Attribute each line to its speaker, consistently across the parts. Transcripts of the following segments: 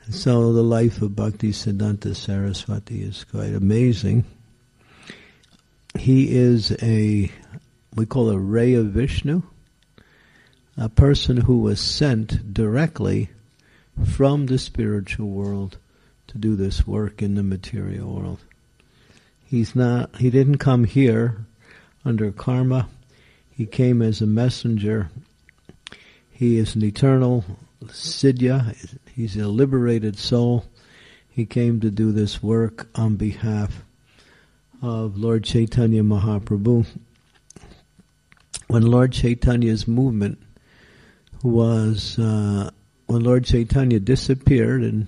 Speaker 1: So the life of Bhaktisiddhanta Saraswati is quite amazing. He is we call a ray of Vishnu, a person who was sent directly from the spiritual world to do this work in the material world. He didn't come here under karma. He came as a messenger. He is an eternal Siddhya. He's a liberated soul. He came to do this work on behalf of Lord Chaitanya Mahaprabhu. When Lord Chaitanya's movement was, when Lord Chaitanya disappeared in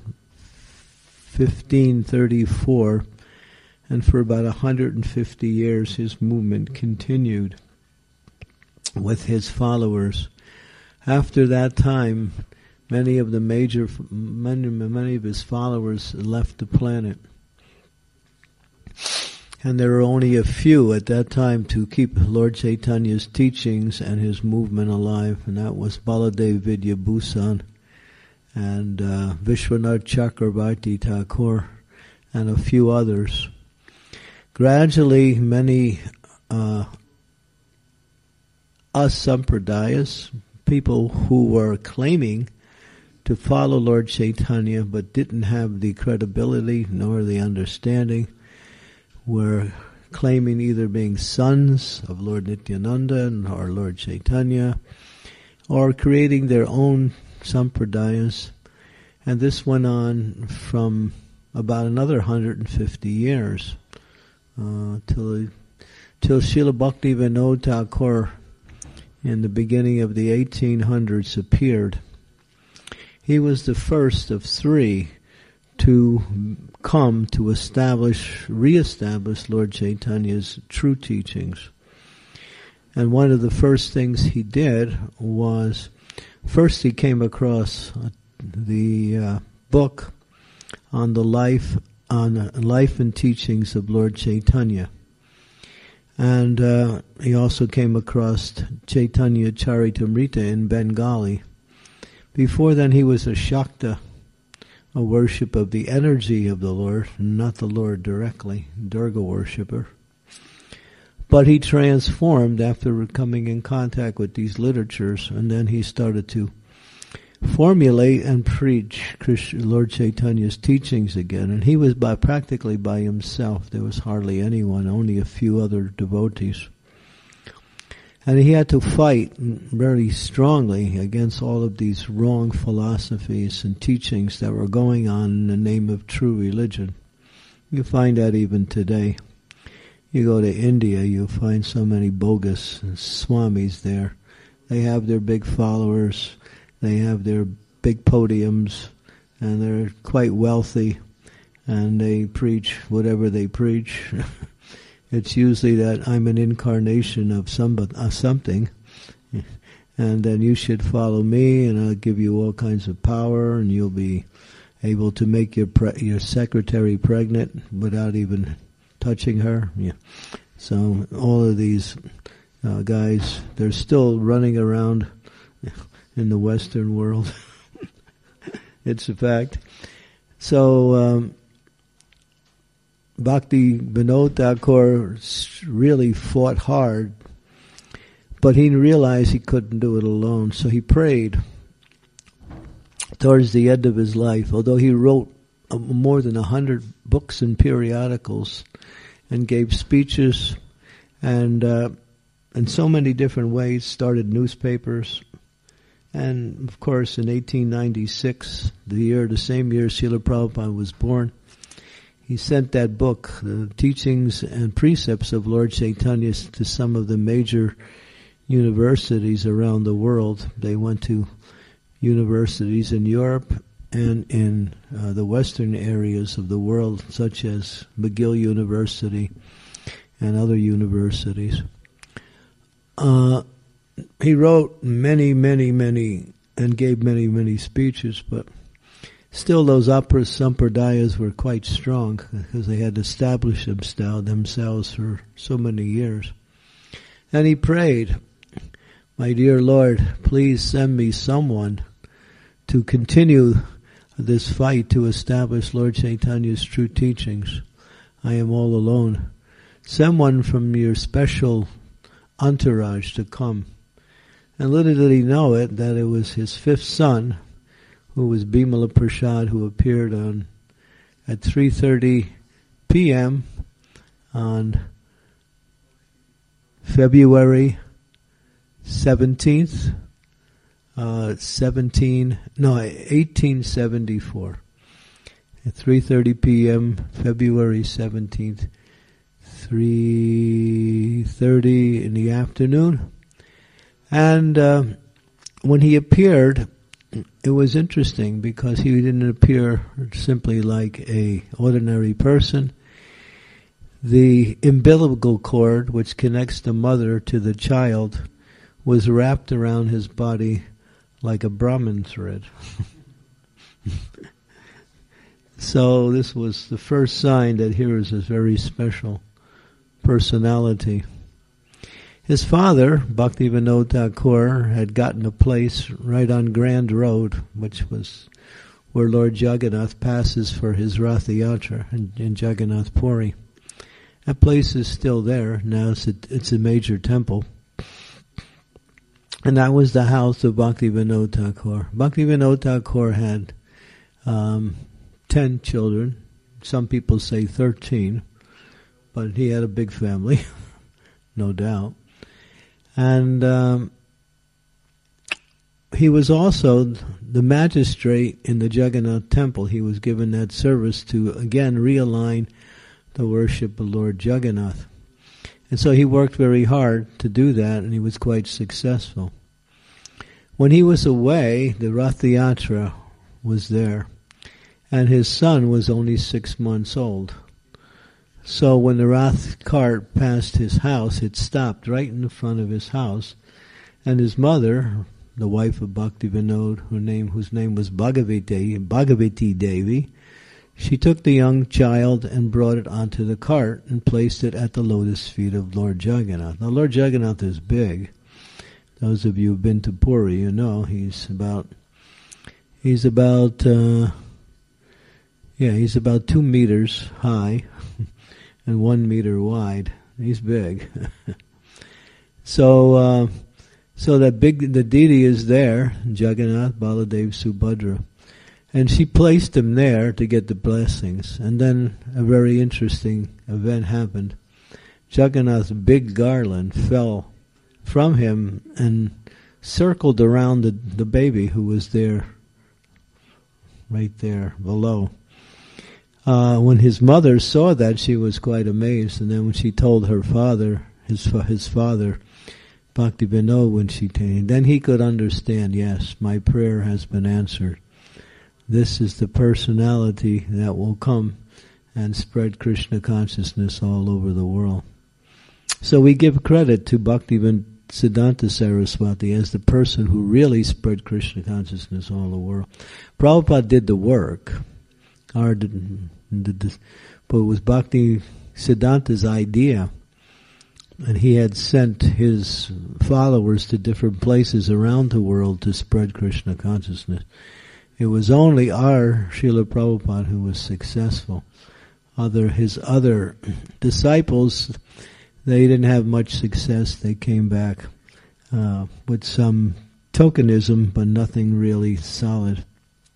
Speaker 1: 1534, and for about 150 years his movement continued with his followers. After that time, many of his followers left the planet. And there were only a few at that time to keep Lord Chaitanya's teachings and his movement alive, and that was Baladev Vidyabhusan and Vishwanath Chakravarti Thakur and a few others. Gradually, many asampradayas, people who were claiming to follow Lord Chaitanya but didn't have the credibility nor the understanding, were claiming either being sons of Lord Nityananda or Lord Chaitanya, or creating their own sampradayas. And this went on from about another 150 years till Srila Bhakti Vinod Thakur in the beginning of the 1800s appeared. He was the first of three to come to re-establish Lord Chaitanya's true teachings. And one of the first things he did was, first he came across the book on the life and teachings of Lord Chaitanya. And he also came across Chaitanya Charitamrita in Bengali. Before then he was a Shakta, a worship of the energy of the Lord, not the Lord directly, Durga worshipper. But he transformed after coming in contact with these literatures, and then he started to formulate and preach Lord Chaitanya's teachings again. And he was practically by himself. There was hardly anyone, only a few other devotees. And he had to fight very strongly against all of these wrong philosophies and teachings that were going on in the name of true religion. You find that even today. You go to India, you'll find so many bogus swamis there. They have their big followers, they have their big podiums, and they're quite wealthy, and they preach whatever they preach. It's usually that I'm an incarnation of something, and then you should follow me, and I'll give you all kinds of power, and you'll be able to make your secretary pregnant without even touching her. Yeah. So all of these guys, they're still running around in the Western world. It's a fact. So Bhakti Vinod Thakur really fought hard, but he realized he couldn't do it alone, so he prayed towards the end of his life, although he wrote more than 100 books and periodicals and gave speeches and in so many different ways, started newspapers. And of course in 1896, the same year Srila Prabhupada was born, he sent that book, the teachings and precepts of Lord Chaitanya, to some of the major universities around the world. They went to universities in Europe and in the western areas of the world, such as McGill University and other universities. He wrote many, and gave many speeches, but still those sampradayas were quite strong because they had established themselves for so many years. And he prayed, "My dear Lord, please send me someone to continue this fight to establish Lord Chaitanya's true teachings. I am all alone. Send one from your special entourage to come. And little did he know it, that it was his fifth son, who was Bimala Prasad, who appeared at 3:30 p.m. on February 17th, 1874. At 3:30 p.m., February 17th, 3:30 in the afternoon. And when he appeared, it was interesting because he didn't appear simply like a ordinary person. The umbilical cord, which connects the mother to the child, was wrapped around his body like a Brahmin thread. So this was the first sign that here is a very special personality. His father, Bhaktivinoda Thakur, had gotten a place right on Grand Road, which was where Lord Jagannath passes for his Rath Yatra in Jagannath Puri. That place is still there. Now it's a major temple. And that was the house of Bhaktivinoda Thakur. Bhaktivinoda Thakur had 10 children. Some people say 13. But he had a big family, no doubt. And he was also the magistrate in the Jagannath temple. He was given that service to, again, realign the worship of Lord Jagannath. And so he worked very hard to do that, and he was quite successful. When he was away, the Rath Yatra was there, and his son was only 6 months old. So when the Rath cart passed his house, it stopped right in the front of his house, and his mother, the wife of Bhaktivinoda, whose name was Bhagavati Devi, she took the young child and brought it onto the cart and placed it at the lotus feet of Lord Jagannath. Now, Lord Jagannath is big. Those of you who've been to Puri, you know he's about 2 meters high and 1 meter wide. He's big. So the deity is there, Jagannath, Baladev, Subhadra. And she placed him there to get the blessings. And then a very interesting event happened. Jagannath's big garland fell from him and circled around the baby who was there, right there below. When his mother saw that, she was quite amazed. And then when she told her father, his father, Bhaktivinoda, when she came, then he could understand, yes, my prayer has been answered. This is the personality that will come and spread Krishna consciousness all over the world. So we give credit to Bhaktivedanta Saraswati as the person who really spread Krishna consciousness all the world. Prabhupada did the work, but it was Bhaktisiddhanta's idea, and he had sent his followers to different places around the world to spread Krishna consciousness. It was only our Srila Prabhupada who was successful. His other disciples, they didn't have much success. They came back with some tokenism, but nothing really solid.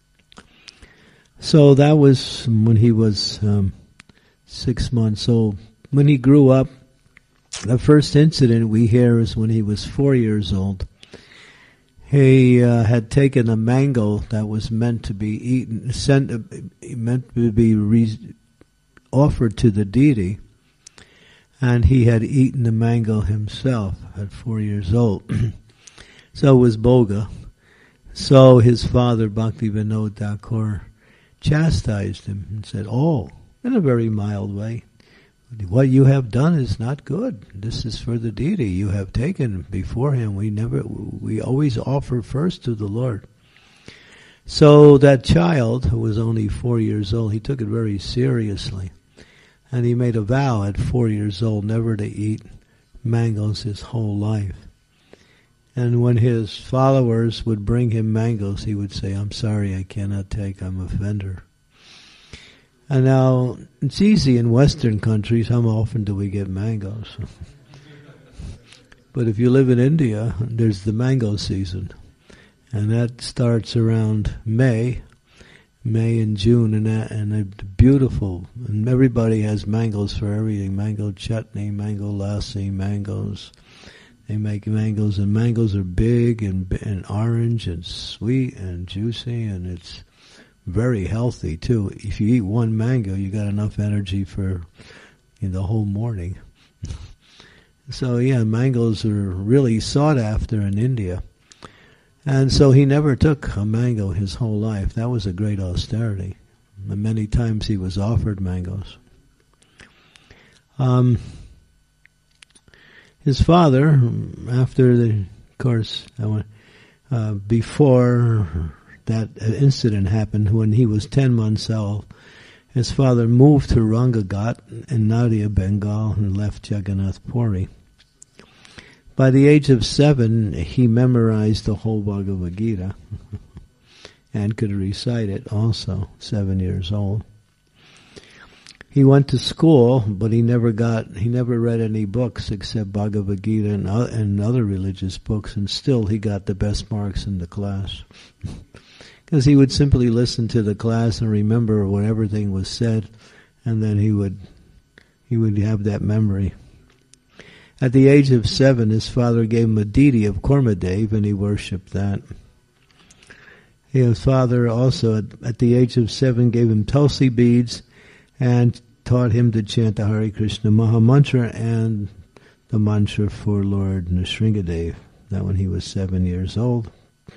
Speaker 1: So that was when he was 6 months old. When he grew up, the first incident we hear is when he was 4 years old. He had taken a mango that was meant to be eaten, meant to be offered to the deity, and he had eaten the mango himself at 4 years old. So it was boga. So his father, Bhaktivinoda Thakur, chastised him and said, in a very mild way, what you have done is not good. This is for the deity. You have taken before him. We always offer first to the Lord. So that child, who was only 4 years old, he took it very seriously. And he made a vow at 4 years old never to eat mangoes his whole life. And when his followers would bring him mangoes, he would say, "I'm sorry, I cannot take, I'm a vendor." And now, it's easy in Western countries, how often do we get mangoes? But if you live in India, there's the mango season. And that starts around May and June, and it's beautiful. And everybody has mangoes for everything. Mango chutney, mango lassi, mangoes. They make mangoes, and mangoes are big and orange and sweet and juicy, and it's very healthy too. If you eat one mango, you got enough energy for the whole morning. So yeah, mangoes are really sought after in India. And so he never took a mango his whole life. That was a great austerity. And many times he was offered mangoes. His father, before that incident happened, when he was 10 months old, his father moved to Rangaghat in Nadia, Bengal, and left Jagannath Puri. By the age of 7, he memorized the whole Bhagavad Gita and could recite it also, 7 years old. He went to school, but he never read any books except Bhagavad Gita and other religious books, and still he got the best marks in the class. Because he would simply listen to the class and remember when everything was said, and then he would have that memory. At the age of 7, his father gave him a deity of Kormadev, and he worshipped that. His father also, at the age of 7, gave him Tulsi beads and taught him to chant the Hare Krishna Maha Mantra and the mantra for Lord Nrsingadev. That when he was 7 years old.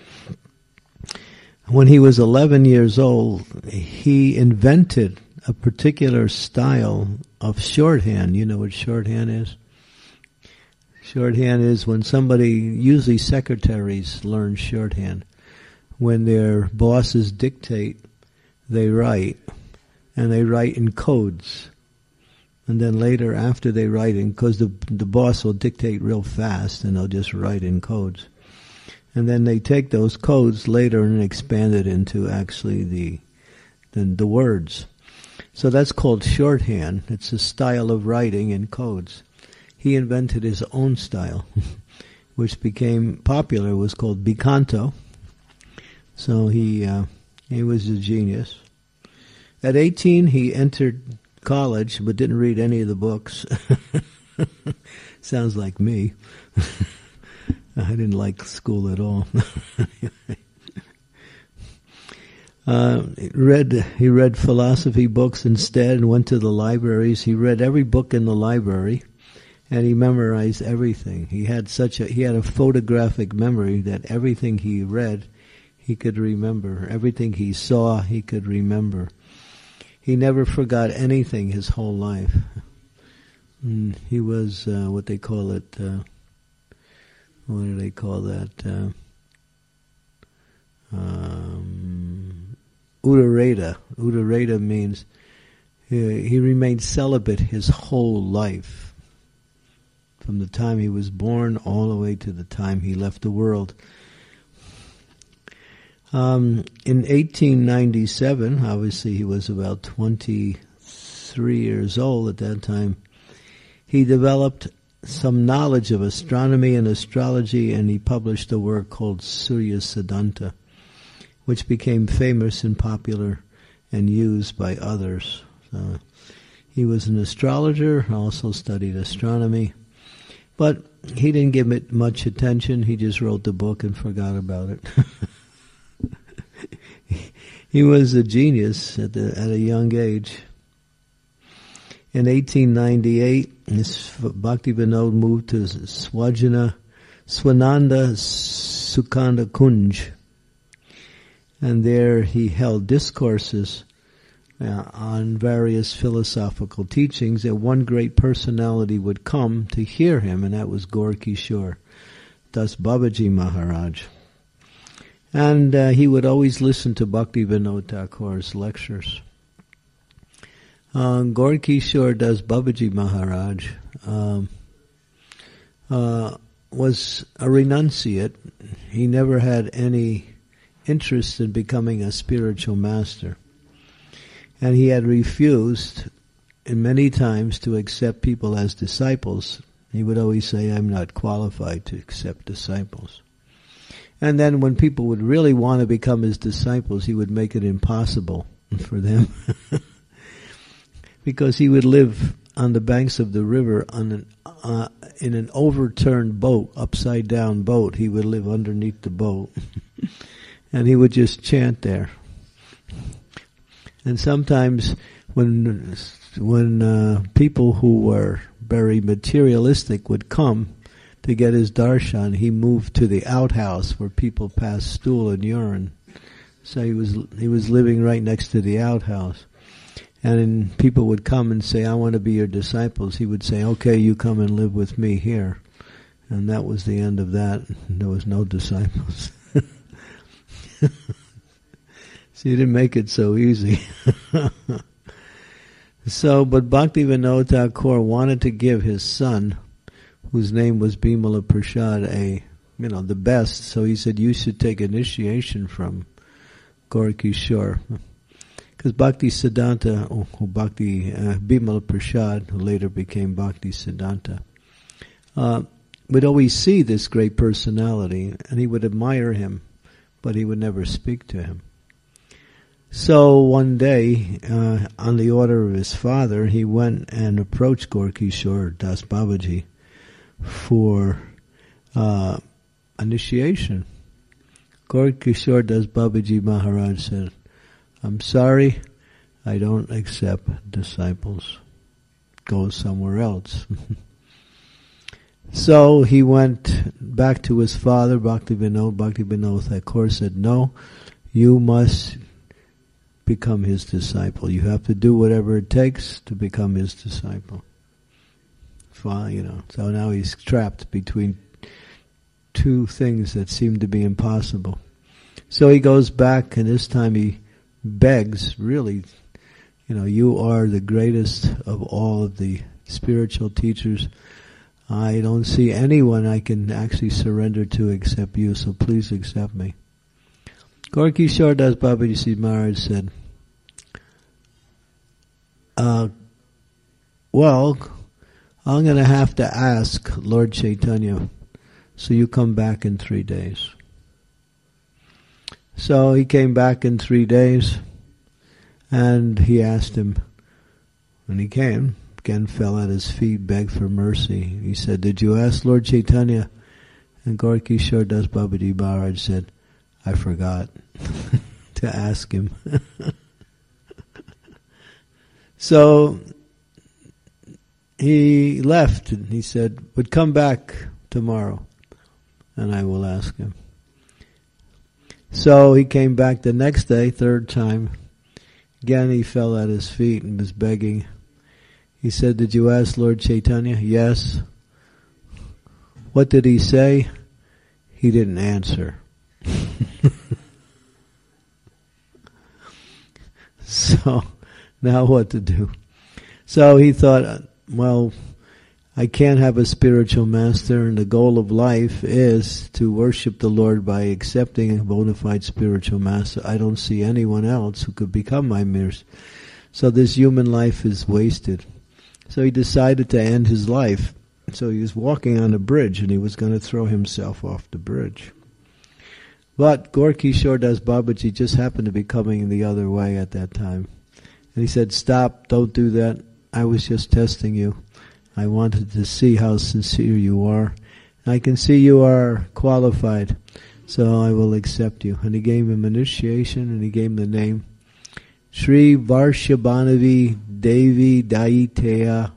Speaker 1: When he was 11 years old, he invented a particular style of shorthand. You know what shorthand is? Shorthand is when usually secretaries learn shorthand. When their bosses dictate, they write. And they write in codes. And then later, after they write in, because the boss will dictate real fast, and they'll just write in codes. And then they take those codes later and expand it into actually the words. So that's called shorthand. It's a style of writing in codes. He invented his own style, which became popular. It was called Bikanto. So he was a genius. At 18, he entered college, but didn't read any of the books. Sounds like me. I didn't like school at all. He read philosophy books instead and went to the libraries. He read every book in the library, and he memorized everything. He had a photographic memory that everything he read, he could remember. Everything he saw, he could remember. He never forgot anything his whole life. He was what they call it. What do they call that? Uddareta. Uddareta means he remained celibate his whole life, from the time he was born all the way to the time he left the world. In 1897, obviously he was about 23 years old at that time, he developed some knowledge of astronomy and astrology, and he published a work called Surya Siddhanta, which became famous and popular and used by others. So he was an astrologer, also studied astronomy, but he didn't give it much attention. He just wrote the book and forgot about it. He was a genius at a young age. In 1898, Bhaktivinoda moved to Swananda Sukanda Kunj, and there he held discourses on various philosophical teachings, and one great personality would come to hear him, and that was Gaur Kishore Das Babaji Maharaj. And he would always listen to Bhaktivinoda Thakur's lectures. Gaur Kishore Das Babaji Maharaj was a renunciate. He never had any interest in becoming a spiritual master. And he had refused many times to accept people as disciples. He would always say, I'm not qualified to accept disciples. And then when people would really want to become his disciples, he would make it impossible for them. Because he would live on the banks of the river in an overturned boat, upside down boat. He would live underneath the boat. And he would just chant there. And sometimes when people who were very materialistic would come to get his darshan, he moved to the outhouse where people passed stool and urine. So he was living right next to the outhouse. And people would come and say, I want to be your disciples. He would say, okay, you come and live with me here. And that was the end of that. There was no disciples. So he didn't make it so easy. But Bhaktivinoda Thakur wanted to give his son, whose name was Bimala Prasad, the best. So he said, you should take initiation from Gaura-Kishore. Because Bhakti Siddhanta, Bimala Prasad, who later became Bhakti Siddhanta, would always see this great personality, and he would admire him, but he would never speak to him. So one day, on the order of his father, he went and approached Gaura-Kishore Das Babaji for initiation. Gaura-Kishore Das Babaji Maharaj said, I'm sorry, I don't accept disciples. Go somewhere else. So he went back to his father, Bhaktivinoda Thakur said, no, you must become his disciple. You have to do whatever it takes to become his disciple. So now he's trapped between two things that seem to be impossible. So he goes back, and this time he begs, really, you are the greatest of all of the spiritual teachers. I don't see anyone I can actually surrender to except you, so please accept me. Gaura-Kishore Das Babaji Maharaj said, well, I'm going to have to ask Lord Chaitanya, so you come back in 3 days. So he came back in 3 days, and he asked him, and he came, again fell at his feet, begged for mercy. He said, did you ask Lord Chaitanya? And Gaura-Kishore Das Babaji Maharaj said, I forgot to ask him. So he left, and he said, but come back tomorrow, and I will ask him. So he came back the next day, third time. Again he fell at his feet and was begging. He said, did you ask Lord Chaitanya? Yes. What did he say? He didn't answer. So now what to do? So he thought, well, I can't have a spiritual master, and the goal of life is to worship the Lord by accepting a bona fide spiritual master. I don't see anyone else who could become my mirrors. So this human life is wasted. So he decided to end his life. So he was walking on a bridge, and he was going to throw himself off the bridge. But Gaura-Kishore Das Babaji just happened to be coming the other way at that time. And he said, stop, don't do that. I was just testing you. I wanted to see how sincere you are. I can see you are qualified, so I will accept you. And he gave him initiation, and he gave him the name Sri Varshabhanavi Devi Daiteya.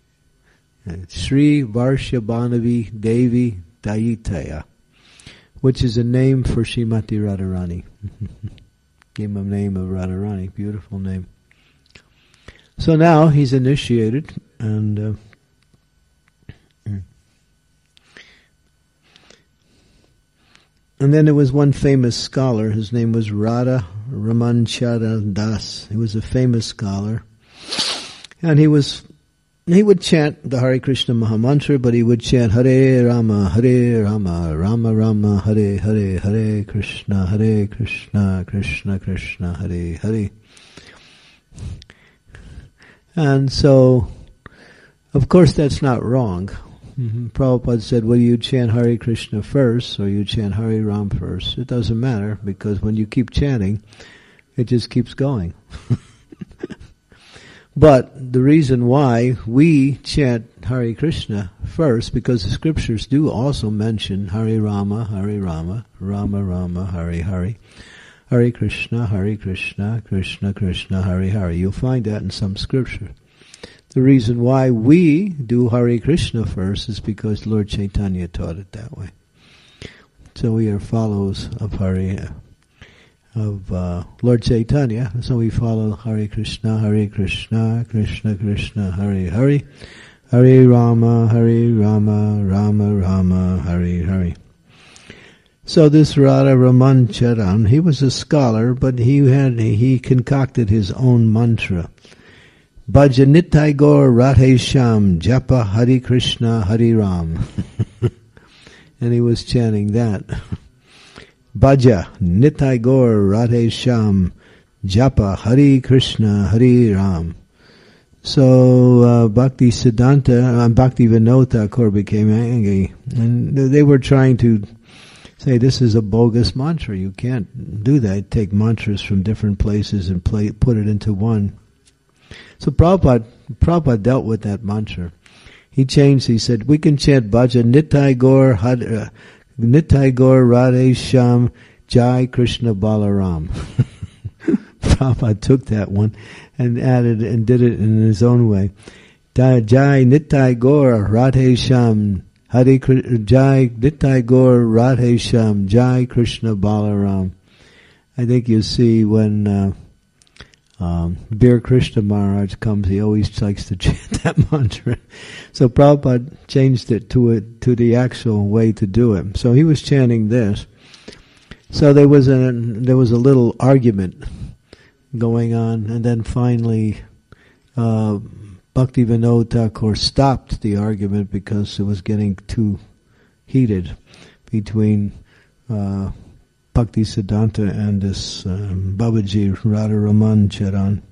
Speaker 1: Sri Varshabhanavi Devi Daiteya, which is a name for Srimati Radharani. Gave him a name of Radharani, beautiful name. So now he's initiated, and then there was one famous scholar. His name was Radha Raman Chara Das. He was a famous scholar, and he was he would chant the Hare Krishna Mahamantra, but he would chant Hare Rama, Rama Rama, Hare Hare, Hare Krishna, Krishna Krishna, Hare Hare. And so, of course, that's not wrong. Prabhupada said, whether you chant Hare Krishna first or you chant Hare Ram first, it doesn't matter, because when you keep chanting, it just keeps going. But the reason why we chant Hare Krishna first, because the scriptures do also mention Hare Rama, Rama Rama, Hare Hare, Hare Krishna, Krishna Krishna, Hare Hare. You'll find that in some scripture. The reason why we do Hare Krishna first is because Lord Chaitanya taught it that way. So we are followers of Lord Chaitanya, so we follow Hare Krishna, Krishna Krishna, Hare Hare, Hare Rama, Rama Rama, Hare Hare. So this Radha Raman Charan, he was a scholar, but he concocted his own mantra. Bhaja Nitai Gaur Radhe Sham Japa Hare Krishna Hare Ram. And he was chanting that. Bhaja Nitai Gaur Radhe Sham Japa Hare Krishna Hare Ram. So Bhakti Siddhanta, Bhakti Vinod Thakur became angry, and they were trying to say this is a bogus mantra. You can't do that. Take mantras from different places and put it into one. So Prabhupada dealt with that mantra. He changed. He said we can chant Bhaja Nitai Gaur Radhe Sham Jai Krishna Balaram. Prabhupada took that one and added and did it in his own way. Jai Nitai Gaur Radhe Sham Jai Nitai Gaur Radhe Sham Jai Krishna Balaram. I think you see when Bir Krishna Maharaj comes, he always likes to chant that mantra. So Prabhupada changed it to the actual way to do it. So he was chanting this. So there was a little argument going on, and then finally Bhakti Vinod Thakur stopped the argument because it was getting too heated between Bhakti Siddhanta and this Babaji Radha Raman Charan.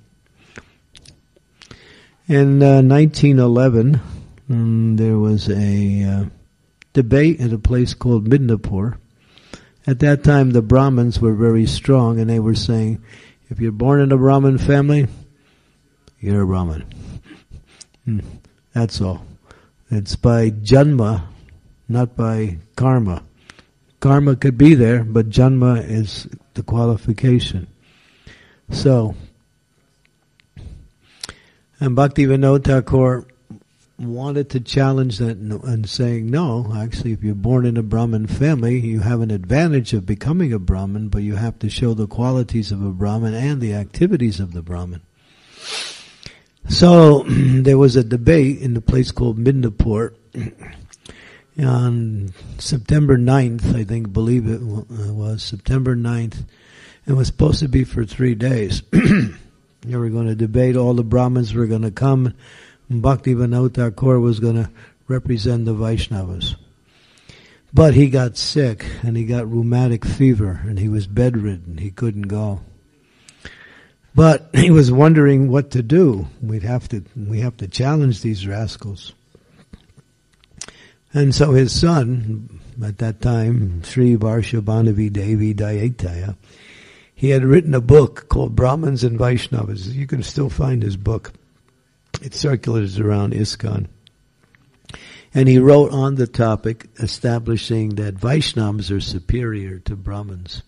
Speaker 1: In 1911, there was a debate at a place called Midnapur. At that time, the Brahmins were very strong, and they were saying, if you're born in a Brahmin family, you're a Brahmin. That's all. It's by janma, not by karma. Karma could be there, but janma is the qualification. So, and Bhakti Vinod Thakur wanted to challenge that and saying, no, actually if you're born in a Brahmin family, you have an advantage of becoming a Brahmin, but you have to show the qualities of a Brahmin and the activities of the Brahmin. So, there was a debate in the place called Midnapur. On September 9th, I think, believe it was, September 9th, it was supposed to be for 3 days. They were going to debate, all the Brahmins were going to come, and Bhakti Vinod Thakur was going to represent the Vaishnavas. But he got sick, and he got rheumatic fever, and he was bedridden, he couldn't go. But he was wondering what to do. We have to challenge these rascals. And so his son, at that time, Sri Varshabhanavi Devi Dayataya, he had written a book called Brahmins and Vaishnavas. You can still find his book. It circulates around ISKCON. And he wrote on the topic establishing that Vaishnavas are superior to Brahmins.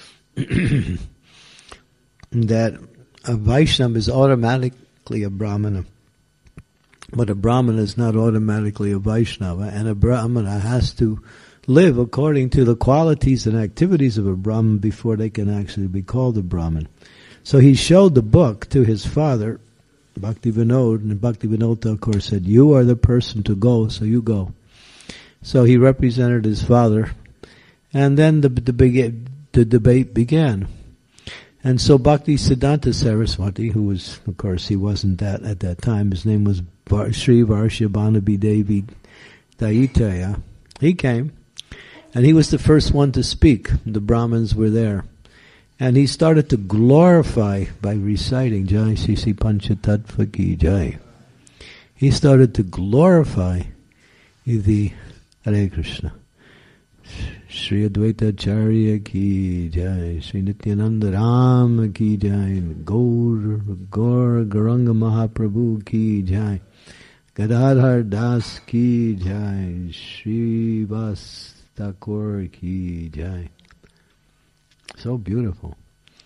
Speaker 1: That a Vaishnava is automatically a Brahmana. But a Brahmana is not automatically a Vaishnava, and a Brahmana has to live according to the qualities and activities of a Brahman before they can actually be called a Brahmin. So he showed the book to his father, Bhakti Vinod, and Bhakti Vinod Thakur said, you are the person to go, so you go. So he represented his father, and then the debate began. And so Bhakti Siddhanta Saraswati, who was, of course, he wasn't that at that time, his name was Sri Varshabhanabi Devi Daitaya. He came, and he was the first one to speak. The Brahmins were there. And he started to glorify by reciting Jai Sisi Panchatattva Ki Jai. He started to glorify the Hare Krishna. Sri Advaita Acharya Ki Jai, Sri Nityananda Rama Ki Jai, Gaur Garanga Mahaprabhu Ki Jai, Gadadhar Das Ki Jai, Sri Vas Thakur Ki Jai. So beautiful.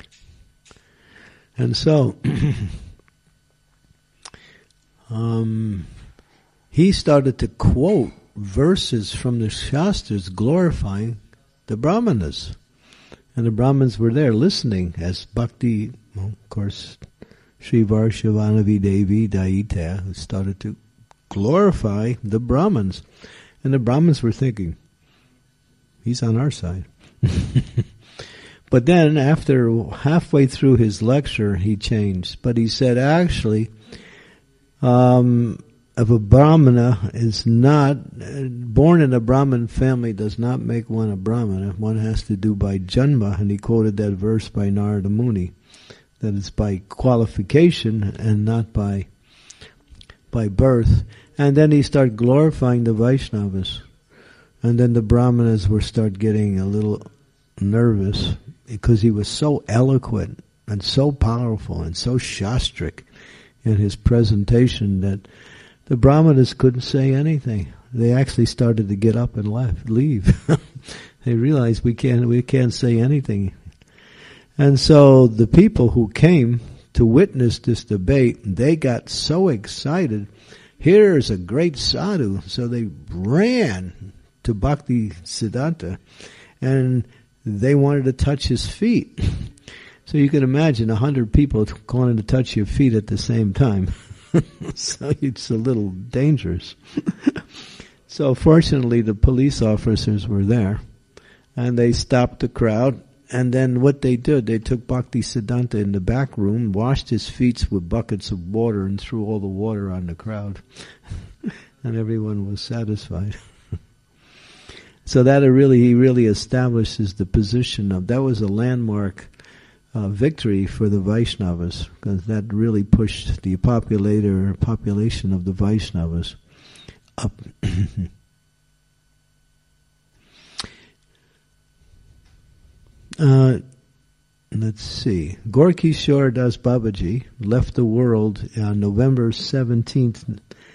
Speaker 1: And so, he started to quote verses from the Shastras glorifying the Brahmanas. And the Brahmins were there listening as Bhakti, of course, Sri Varshavanavi Devi Daita, who started to glorify the Brahmins. And the Brahmins were thinking, he's on our side. But then, after halfway through his lecture, he changed. But he said, actually, if a Brahmana is not born in a Brahmin family, does not make one a Brahmana. One has to do by janma, and he quoted that verse by Narada Muni, that it's by qualification and not by birth. And then he started glorifying the Vaishnavas, and then the Brahmanas were start getting a little nervous because he was so eloquent and so powerful and so shastric in his presentation that the Brahmanas couldn't say anything. They actually started to get up and leave. They realized we can't say anything. And so the people who came to witness this debate, they got so excited. Here's a great sadhu. So they ran to Bhakti Siddhanta and they wanted to touch his feet. So you can imagine 100 people wanting to touch your feet at the same time. So it's a little dangerous. So fortunately the police officers were there and they stopped the crowd, and then what they did, they took Bhakti Siddhanta in the back room, washed his feet with buckets of water and threw all the water on the crowd. And everyone was satisfied. So that he really establishes the position of, that was a landmark victory for the Vaishnavas, because that really pushed the population of the Vaishnavas up. Let's see. Gorkishore Das Babaji left the world on November 17th,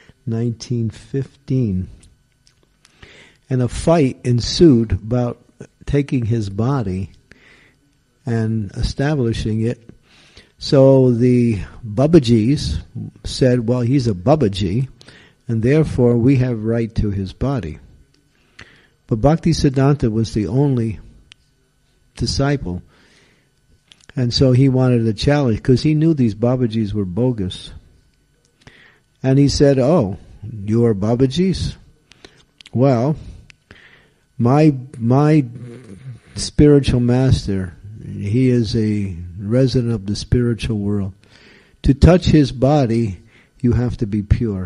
Speaker 1: 1915. And a fight ensued about taking his body and establishing it. So the Babajis said, well, he's a Babaji, and therefore we have right to his body. But Bhakti Siddhanta was the only disciple, and so he wanted a challenge, because he knew these Babajis were bogus. And he said, oh, you are Babajis? Well, my spiritual master, he is a resident of the spiritual world. To touch his body, you have to be pure.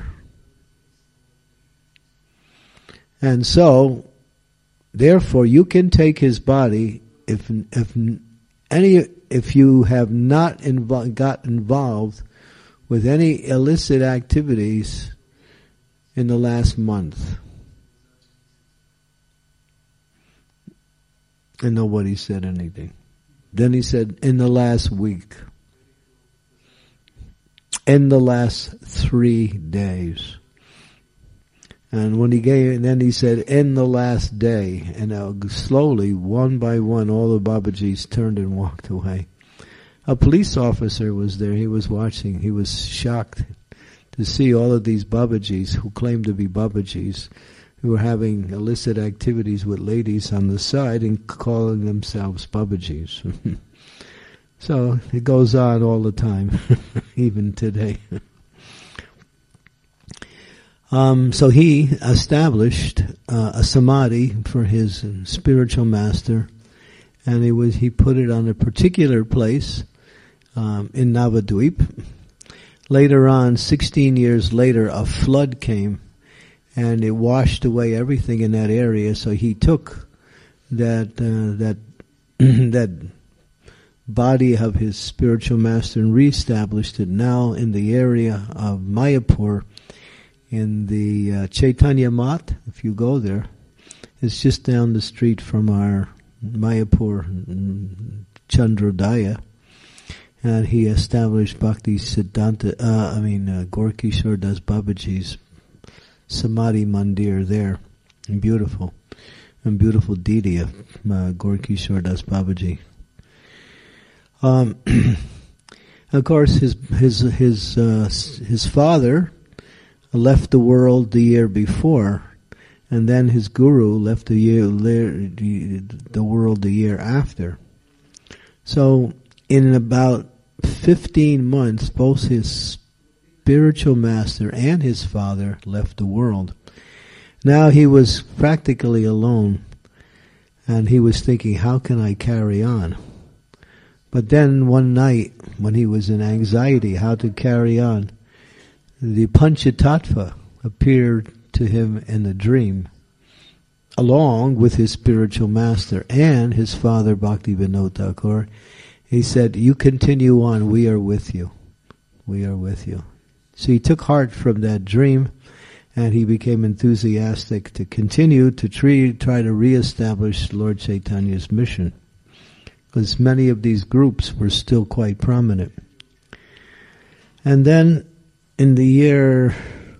Speaker 1: And so, therefore, you can take his body if you have not got involved with any illicit activities in the last month. And nobody said anything. Then he said, in the last week. In the last 3 days. And then he said, in the last day. And slowly, one by one, all the Babajis turned and walked away. A police officer was there. He was watching. He was shocked to see all of these Babajis who claimed to be Babajis, who were having illicit activities with ladies on the side and calling themselves Babajis. So it goes on all the time, even today. So he established a samadhi for his spiritual master, and he put it on a particular place in Navadvip. Later on, 16 years later, a flood came and it washed away everything in that area. So he took that body of his spiritual master and reestablished it now in the area of Mayapur, in the Chaitanya Mat. If you go there, it's just down the street from our Mayapur Chandrodaya. And he established Bhakti Siddhanta, Gorkishore Das Babaji's Samadhi Mandir there. And beautiful deity of Gorkishore Das Babaji. Of course, his father left the world the year before, and then his guru left the world the year after. So, in about 15 months, both his spiritual master and his father left the world. Now he was practically alone, and he was thinking, how can I carry on? But then one night, when he was in anxiety how to carry on, the Panchatattva appeared to him in a dream, along with his spiritual master and his father, Bhaktivinoda Thakur. He said, you continue on, we are with you. We are with you. So he took heart from that dream, and he became enthusiastic to continue to try to reestablish Lord Chaitanya's mission, because many of these groups were still quite prominent. And then in the year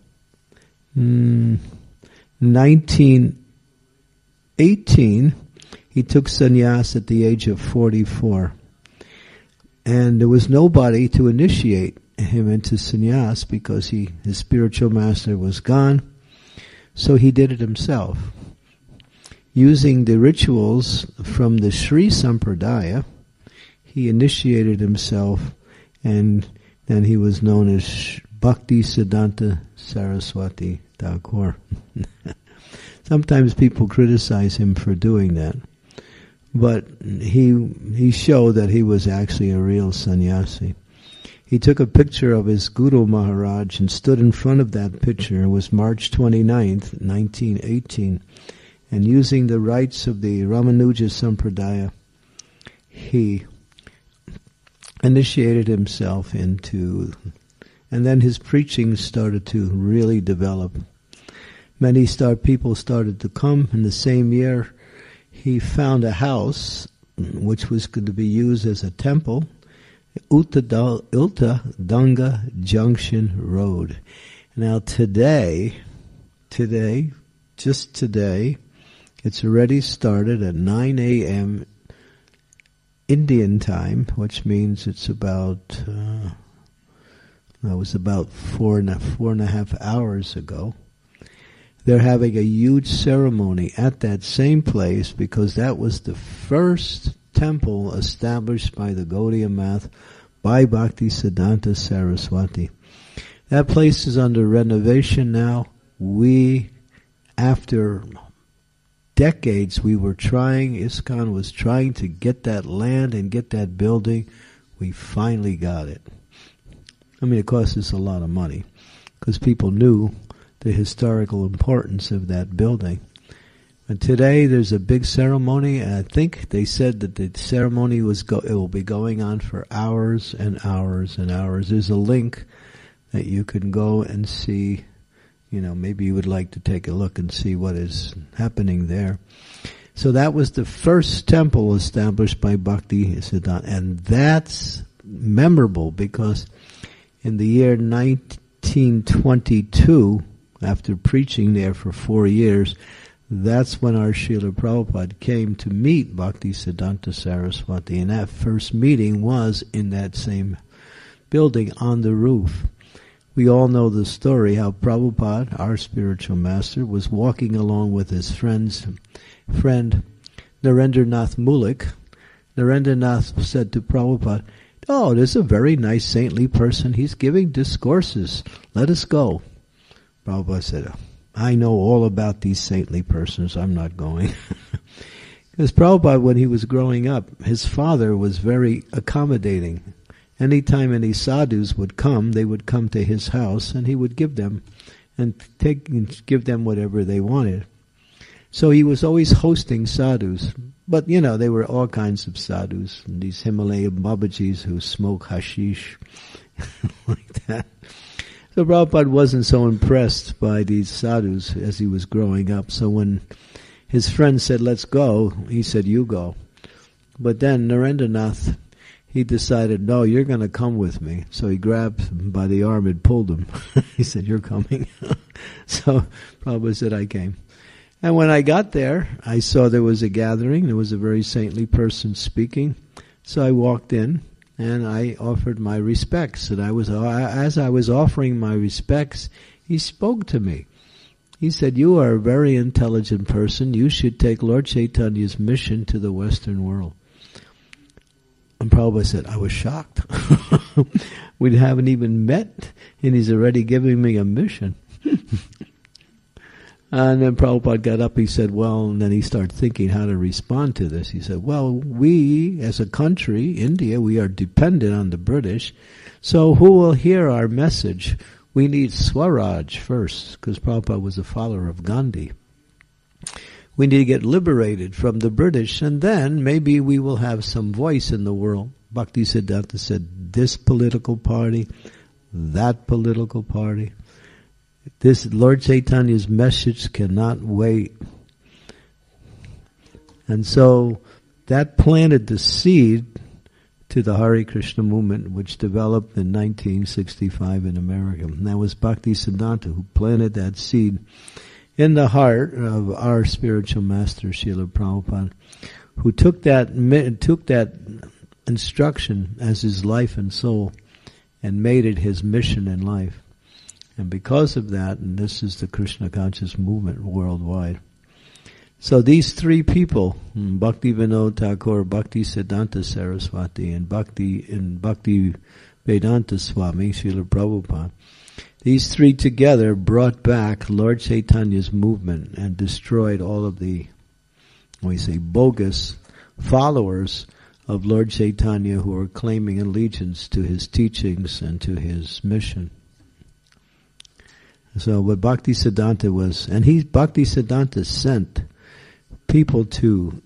Speaker 1: 1918, he took sannyas at the age of 44. And there was nobody to initiate him into sannyas because his spiritual master was gone. So he did it himself. Using the rituals from the Sri Sampradaya, he initiated himself, and then he was known as Bhakti Siddhanta Saraswati Thakur. Sometimes people criticize him for doing that, but he showed that he was actually a real sannyasi. He took a picture of his Guru Maharaj and stood in front of that picture. It was March 29th, 1918. And using the rites of the Ramanuja Sampradaya, he initiated himself into, and then his preaching started to really develop. People started to come. In the same year, he found a house which was going to be used as a temple, Ulta Danga Junction Road. Now today, it's already started at 9 a.m. Indian time, which means it's about, about four and a half hours ago. They're having a huge ceremony at that same place because that was the first temple established by the Gaudiya Math by Bhakti Siddhanta Saraswati. That place is under renovation now. After decades, ISKCON was trying to get that land and get that building. We finally got it. It cost us a lot of money because people knew the historical importance of that building. And today there's a big ceremony, and I think they said that the ceremony it will be going on for hours and hours and hours. There's a link that you can go and see. Maybe you would like to take a look and see what is happening there. So that was the first temple established by Bhakti Siddhanta, and that's memorable because in the year 1922, after preaching there for 4 years, that's when our Srila Prabhupada came to meet Bhakti Siddhanta Saraswati, and that first meeting was in that same building on the roof. We all know the story how Prabhupada, our spiritual master, was walking along with his friend Narendranath Mulik. Narendranath said to Prabhupada, "Oh, there's a very nice saintly person. He's giving discourses. Let us go." Prabhupada said, "I know all about these saintly persons. I'm not going." Because Prabhupada, when he was growing up, his father was very accommodating. anytime any sadhus would come, they would come to his house, and he would give them whatever they wanted. So he was always hosting sadhus. But, they were all kinds of sadhus, and these Himalayan Babajis who smoke hashish, like that. So Prabhupada wasn't so impressed by these sadhus as he was growing up. So when his friend said, let's go, he said, you go. But then Narendranath, he decided, no, you're going to come with me. So he grabbed him by the arm and pulled him. He said, you're coming. So Prabhupada said, I came. And when I got there, I saw there was a gathering. There was a very saintly person speaking. So I walked in and I offered my respects. And as I was offering my respects, he spoke to me. He said, you are a very intelligent person. You should take Lord Chaitanya's mission to the Western world. And Prabhupada said, I was shocked. We haven't even met, and he's already giving me a mission. And then Prabhupada got up, he said, and then he started thinking how to respond to this. He said, we, as a country, India, we are dependent on the British, so who will hear our message? We need Swaraj first, because Prabhupada was a follower of Gandhi. We need to get liberated from the British, and then maybe we will have some voice in the world. Bhaktisiddhanta said, this political party, that political party. This Lord Chaitanya's message cannot wait. And so that planted the seed to the Hare Krishna movement, which developed in 1965 in America. And that was Bhaktisiddhanta who planted that seed in the heart of our spiritual master, Srila Prabhupada, who took that instruction as his life and soul and made it his mission in life. And because of that, and this is the Krishna conscious movement worldwide. So these three people, Bhakti Vinod Thakur, Bhaktisiddhanta Saraswati, and Bhakti Vedanta Swami, Srila Prabhupada, these three together brought back Lord Chaitanya's movement and destroyed all of the, bogus followers of Lord Chaitanya who were claiming allegiance to his teachings and to his mission. So what Bhaktisiddhanta was, and Bhaktisiddhanta sent people to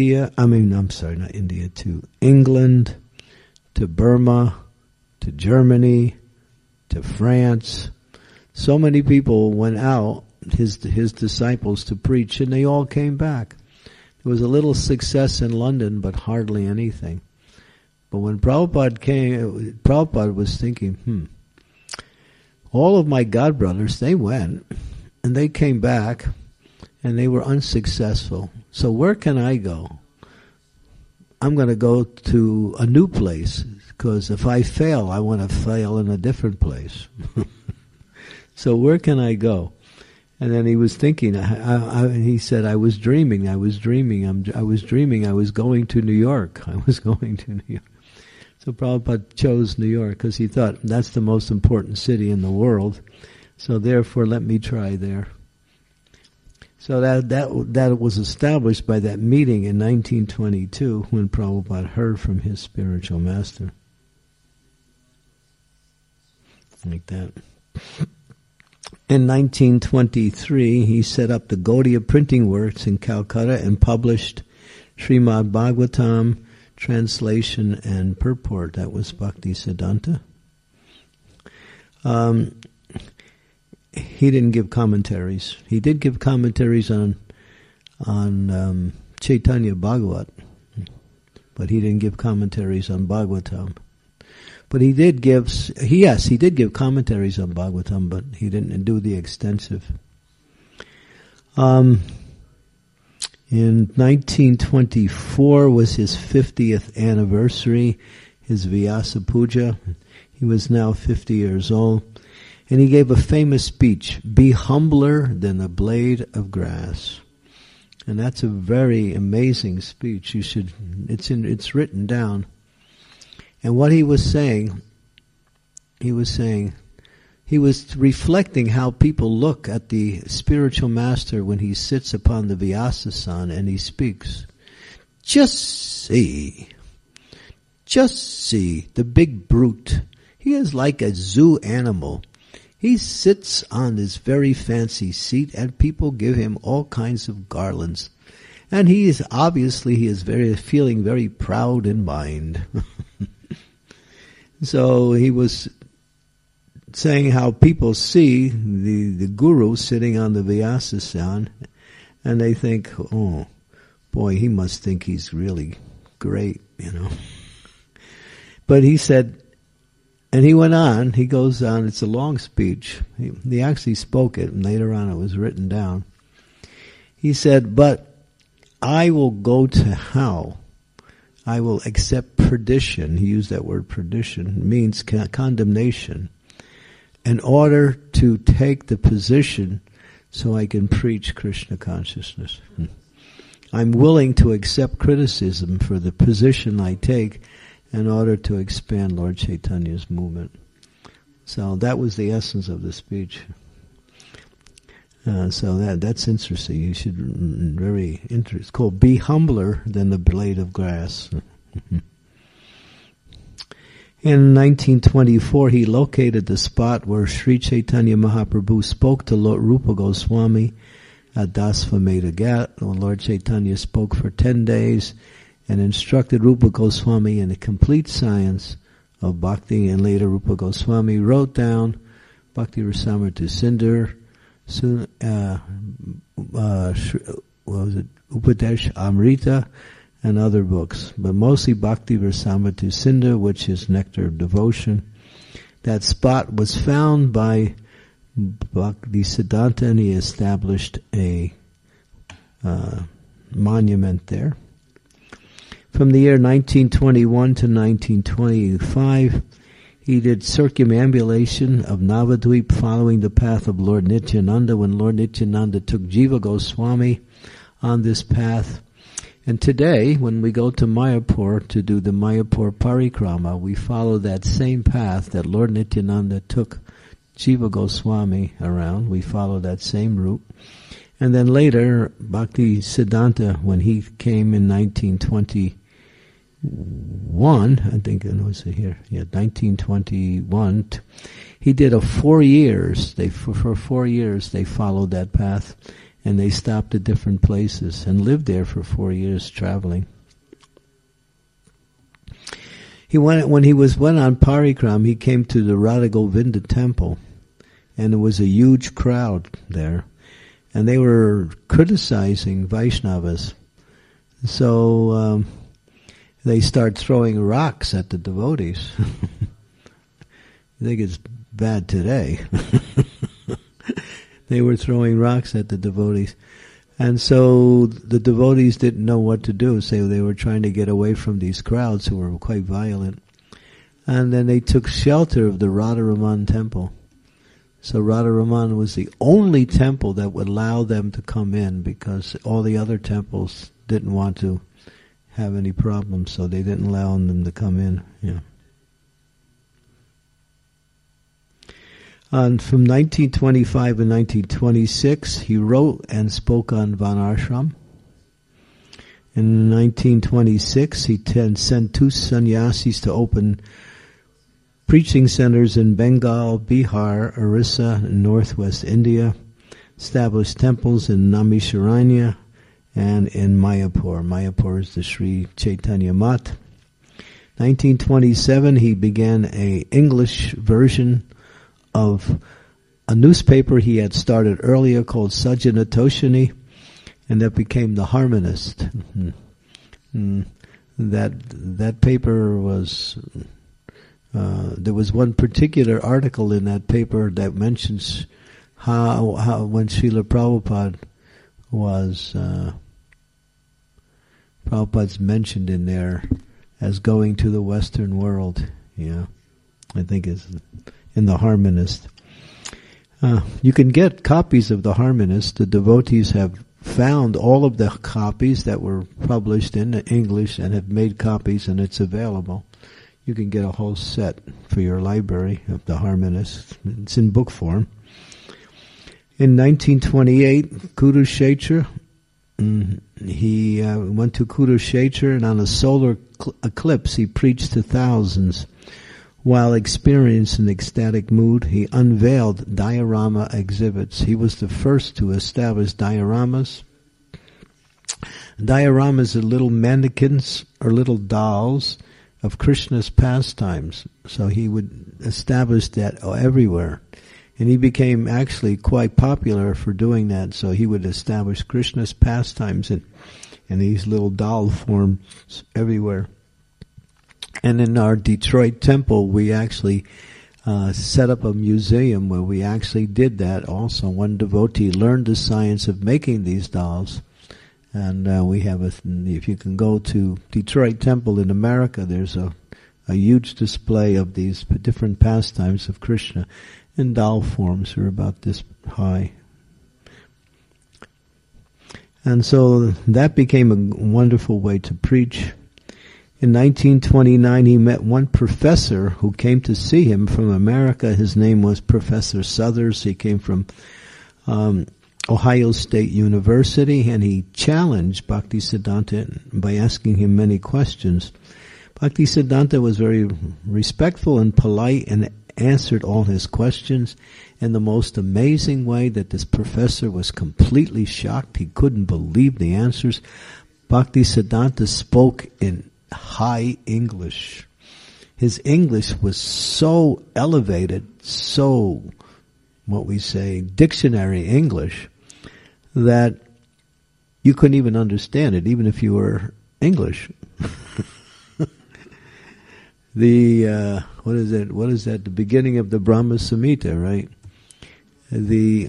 Speaker 1: to England, to Burma, to Germany, to France. So many people went out, his disciples, to preach, and they all came back. There was a little success in London, but hardly anything. But when Prabhupada came, Prabhupada was thinking, all of my godbrothers, they went, and they came back, and they were unsuccessful. So where can I go? I'm going to go to a new place, because if I fail, I want to fail in a different place. So where can I go? And then he was thinking, he said, I was dreaming I was going to New York. I was going to New York. So Prabhupada chose New York because he thought that's the most important city in the world. So therefore, let me try there. So that was established by that meeting in 1922 when Prabhupada heard from his spiritual master. Like that. In 1923, he set up the Gaudiya Printing Works in Calcutta and published Srimad Bhagavatam, translation and purport. That was Bhaktisiddhanta. He didn't give commentaries. He did give commentaries on Chaitanya Bhagavat, but he didn't give commentaries on Bhagavatam. But he did give commentaries on Bhagavatam, but he didn't do the extensive. In 1924 was his 50th anniversary, his Vyasa Puja. He was now 50 years old. And he gave a famous speech, "Be humbler than a blade of grass." And that's a very amazing speech. It's written down. And what he was saying, he was reflecting how people look at the spiritual master when he sits upon the Vyasasana and he speaks. Just Just see the big brute. He is like a zoo animal. He sits on this very fancy seat and people give him all kinds of garlands. And he is feeling very proud in mind. So he was saying how people see the guru sitting on the Vyasasana and they think, oh boy, he must think he's really great, But he said, and he went on, he goes on, it's a long speech. He actually spoke it, and later on it was written down. He said, but I will go to hell. I will accept perdition. He used that word perdition. It means condemnation. In order to take the position so I can preach Krishna consciousness. I'm willing to accept criticism for the position I take in order to expand Lord Chaitanya's movement. So that was the essence of the speech. So that's interesting. You should it's called Be Humbler Than the Blade of Grass. In 1924, he located the spot where Sri Chaitanya Mahaprabhu spoke to Lord Rupa Goswami at Dasvamedha Ghat. Lord Chaitanya spoke for 10 days and instructed Rupa Goswami in the complete science of bhakti, and later Rupa Goswami wrote down Bhakti Rasamrita Sindhu, Upadesh Amrita, and other books, but mostly Bhakti Rasamrita Sindhu, which is Nectar of Devotion. That spot was found by Bhakti Siddhanta, and he established a monument there. From the year 1921 to 1925, he did circumambulation of Navadvip following the path of Lord Nityananda when Lord Nityananda took Jiva Goswami on this path. And today, when we go to Mayapur to do the Mayapur Parikrama, we follow that same path that Lord Nityananda took Jiva Goswami around. We follow that same route. And then later, Bhakti Siddhanta, when he came in 1921, I think it was here, 1921, he did 4 years. For 4 years, they followed that path, and they stopped at different places and lived there for 4 years traveling. When he went on Parikram, he came to the Radha Govinda temple, and there was a huge crowd there, and they were criticizing Vaishnavas. So they start throwing rocks at the devotees. I think it's bad today. They were throwing rocks at the devotees. And so the devotees didn't know what to do, so they were trying to get away from these crowds who were quite violent. And then they took shelter of the Radharaman temple. So Radharaman was the only temple that would allow them to come in, because all the other temples didn't want to have any problems, so they didn't allow them to come in. And from 1925 and 1926, he wrote and spoke on Varnashram. In 1926, he sent 2 sannyasis to open preaching centers in Bengal, Bihar, Orissa, and northwest India, established temples in Namisharanya and in Mayapur. Mayapur is the Sri Chaitanya Mat. 1927, he began an English version of a newspaper he had started earlier called Sajjana Toshini, and that became The Harmonist. That paper was, there was one particular article in that paper that mentions how when Srila Prabhupada was, Prabhupada's mentioned in there as going to the Western world. I think it's in The Harmonist. You can get copies of The Harmonist. The devotees have found all of the copies that were published in English and have made copies, and it's available. You can get a whole set for your library of The Harmonist. It's in book form. In 1928, Kurukshetra, he went to Kurukshetra, and on a solar eclipse he preached to thousands. While experiencing ecstatic mood, he unveiled diorama exhibits. He was the first to establish dioramas. Dioramas are little mannequins or little dolls of Krishna's pastimes. So he would establish that everywhere. And he became actually quite popular for doing that. So he would establish Krishna's pastimes in these little doll forms everywhere. And in our Detroit temple, we actually set up a museum where we actually did that also. One devotee learned the science of making these dolls. And we have if you can go to Detroit Temple in America, there's a huge display of these different pastimes of Krishna in doll forms. They're about this high. And so that became a wonderful way to preach. In 1929, he met one professor who came to see him from America. His name was Professor Suthers. He came from Ohio State University, and he challenged Bhaktisiddhanta by asking him many questions. Bhaktisiddhanta was very respectful and polite and answered all his questions in the most amazing way that this professor was completely shocked. He couldn't believe the answers. Bhaktisiddhanta spoke in high English. His English was so elevated, so, what we say, dictionary English, that you couldn't even understand it, even if you were English. What is it? What is that? The beginning of the Brahma Samhita, right? The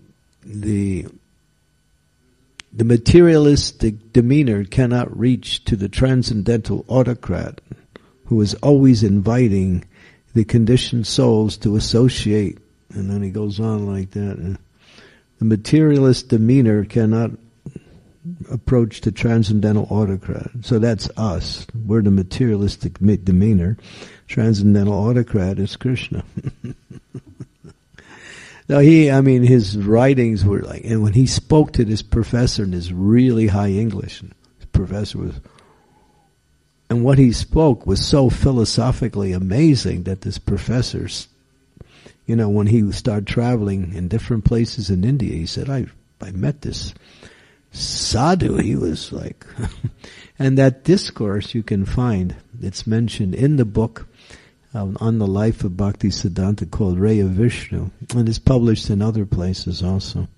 Speaker 1: materialistic demeanor cannot reach to the transcendental autocrat who is always inviting the conditioned souls to associate. And then he goes on like that. The materialist demeanor cannot approach the transcendental autocrat. So that's us. We're the materialistic demeanor. Transcendental autocrat is Krishna. Now his writings were like, and when he spoke to this professor in this really high English, the professor was, and what he spoke was so philosophically amazing that this professor, when he started traveling in different places in India, he said, I met this sadhu. He was like, and that discourse you can find, it's mentioned in the book on the life of Bhaktisiddhanta called Raya Vishnu, and is published in other places also.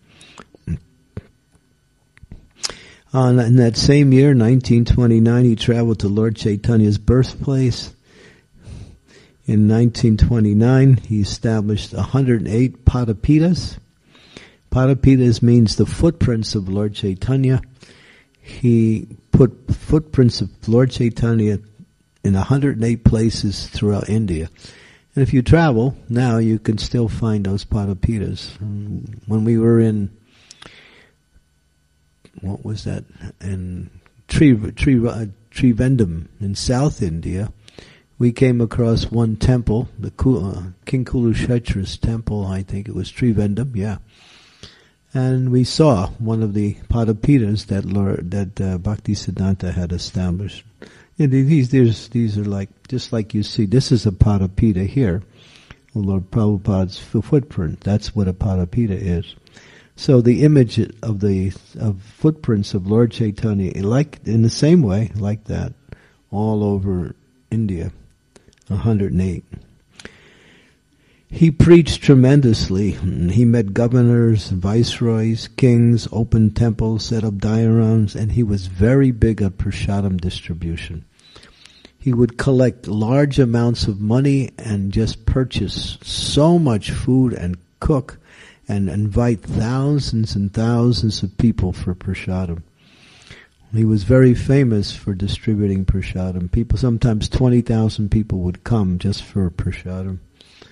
Speaker 1: In that same year, 1929, he traveled to Lord Chaitanya's birthplace. In 1929, he established 108 Padapitas. Padapitas means the footprints of Lord Chaitanya. He put footprints of Lord Chaitanya in 108 places throughout India. And if you travel, now you can still find those Padapitas. When we were in, what was that? In Trivandrum in South India, we came across one temple, the King Kurukshetra's temple, I think it was Trivandrum, yeah. And we saw one of the Padapitas that Bhaktisiddhanta had established. And these are like, just like you see, this is a Padapita here. Lord Prabhupada's footprint. That's what a Padapita is. So the image of footprints of Lord Chaitanya, like in the same way, like that, all over India, 108. He preached tremendously. He met governors, viceroys, kings, opened temples, set up dioramas, and he was very big at prasadam distribution. He would collect large amounts of money and just purchase so much food and cook and invite thousands and thousands of people for prasadam. He was very famous for distributing prasadam. People, sometimes 20,000 people would come just for prasadam.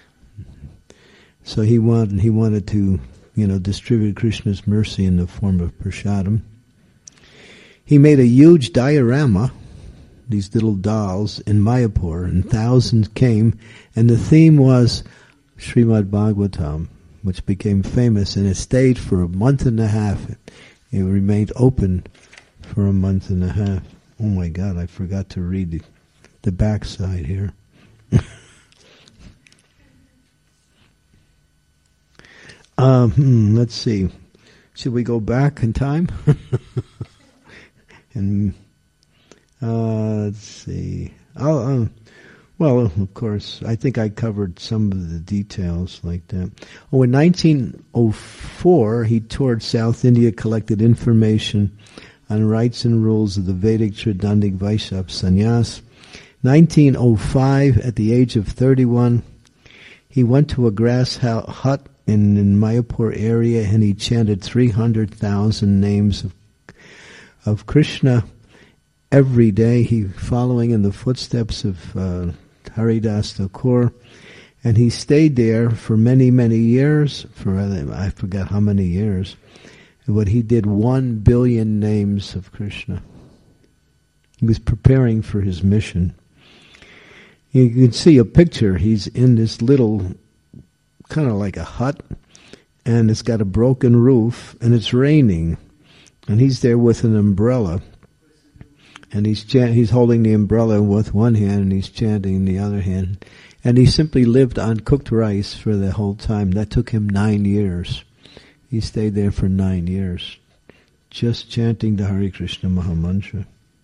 Speaker 1: So he wanted to, distribute Krishna's mercy in the form of prasadam. He made a huge diorama, these little dolls, in Mayapur, and thousands came, and the theme was Srimad Bhagavatam, which became famous, and it stayed for a month and a half It remained open for a month and a half. Oh my God, I forgot to read the backside here. Let's see. Should we go back in time? And let's see. Well, of course, I think I covered some of the details like that. Oh, in 1904, he toured South India, collected information on rites and rules of the Vedic Tridandik Vaishnav Sannyas. 1905, at the age of 31, he went to a grass hut in Mayapur area and he chanted 300,000 names of Krishna every day. He following in the footsteps of Haridas Thakur, and he stayed there for many, many years, I forgot how many years, but he did 1 billion names of Krishna. He was preparing for his mission. You can see a picture. He's in this little, kind of like a hut, and it's got a broken roof, and it's raining, and he's there with an umbrella, and he's holding the umbrella with one hand, and he's chanting in the other hand, and he simply lived on cooked rice for the whole time. That took him 9 years. He stayed there for 9 years, just chanting the Hare Krishna Mahamantra.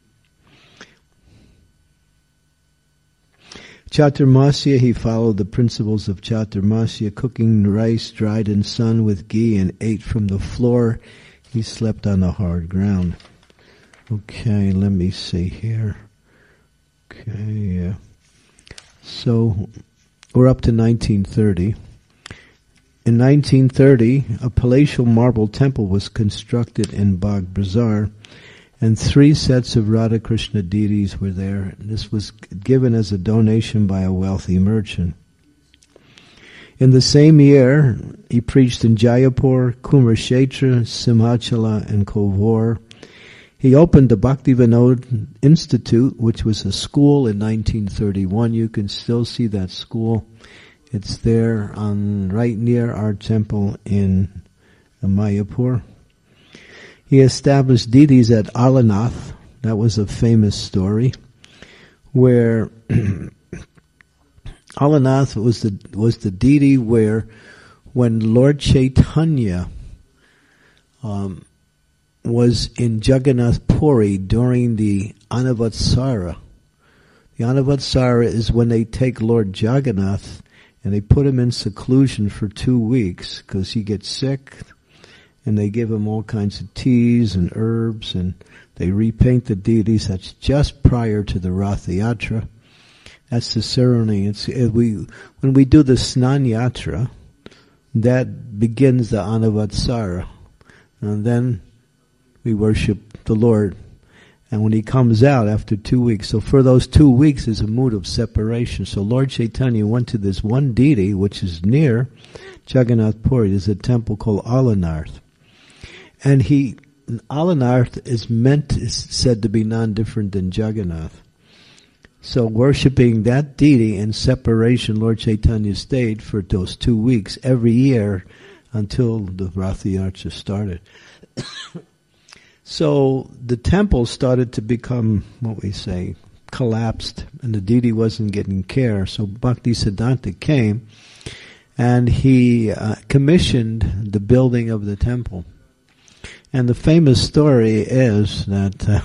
Speaker 1: Chaturmasya, he followed the principles of Chaturmasya, cooking rice dried in sun with ghee and ate from the floor. He slept on the hard ground. Okay, let me see here. Okay, so we're up to 1930. In 1930, a palatial marble temple was constructed in Bagh Bazaar, and 3 sets of Radha Krishna deities were there. This was given as a donation by a wealthy merchant. In the same year, he preached in Jayapur, Kumarshetra, Simhachala, and Kovor. He opened the Bhakti Vinod Institute, which was a school in 1931. You can still see that school. It's there right near our temple in Mayapur. He established deities at Alanath. That was a famous story, where Alanath was the deity where, when Lord Chaitanya was in Jagannath Puri during the Anavatsara. The Anavatsara is when they take Lord Jagannath and they put him in seclusion for 2 weeks because he gets sick, and they give him all kinds of teas and herbs, and they repaint the deities. That's just prior to the Ratha Yatra. That's the ceremony. When we do the Snan Yatra, that begins the Anavatsara, and then we worship the Lord. And when he comes out after 2 weeks, so for those 2 weeks is a mood of separation. So Lord Chaitanya went to this one deity, which is near Jagannath Puri. There's a temple called Alanarth. And Alanarth is said to be non-different than Jagannath. So worshipping that deity in separation, Lord Chaitanya stayed for those 2 weeks every year until the Ratha Yatra started. So the temple started to become, what we say, collapsed, and the deity wasn't getting care. So Bhaktisiddhanta came, and he commissioned the building of the temple. And the famous story is that,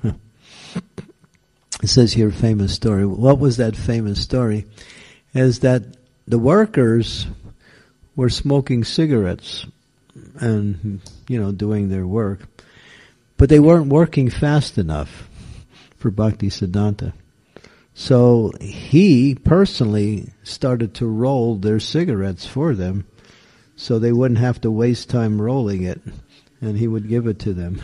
Speaker 1: it says here famous story. What was that famous story? Is that the workers were smoking cigarettes and, doing their work. But they weren't working fast enough for Bhaktisiddhanta. So he personally started to roll their cigarettes for them so they wouldn't have to waste time rolling it, and he would give it to them.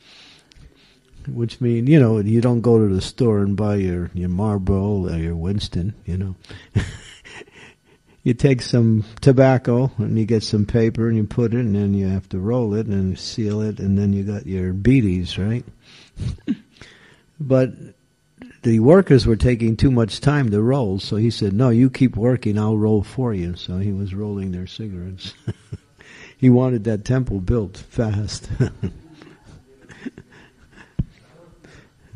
Speaker 1: Which means, you don't go to the store and buy your Marlboro or your Winston, You take some tobacco and you get some paper and you put it, and then you have to roll it and seal it, and then you got your beaties, right? But the workers were taking too much time to roll, so he said, no, you keep working, I'll roll for you. So he was rolling their cigarettes. He wanted that temple built fast.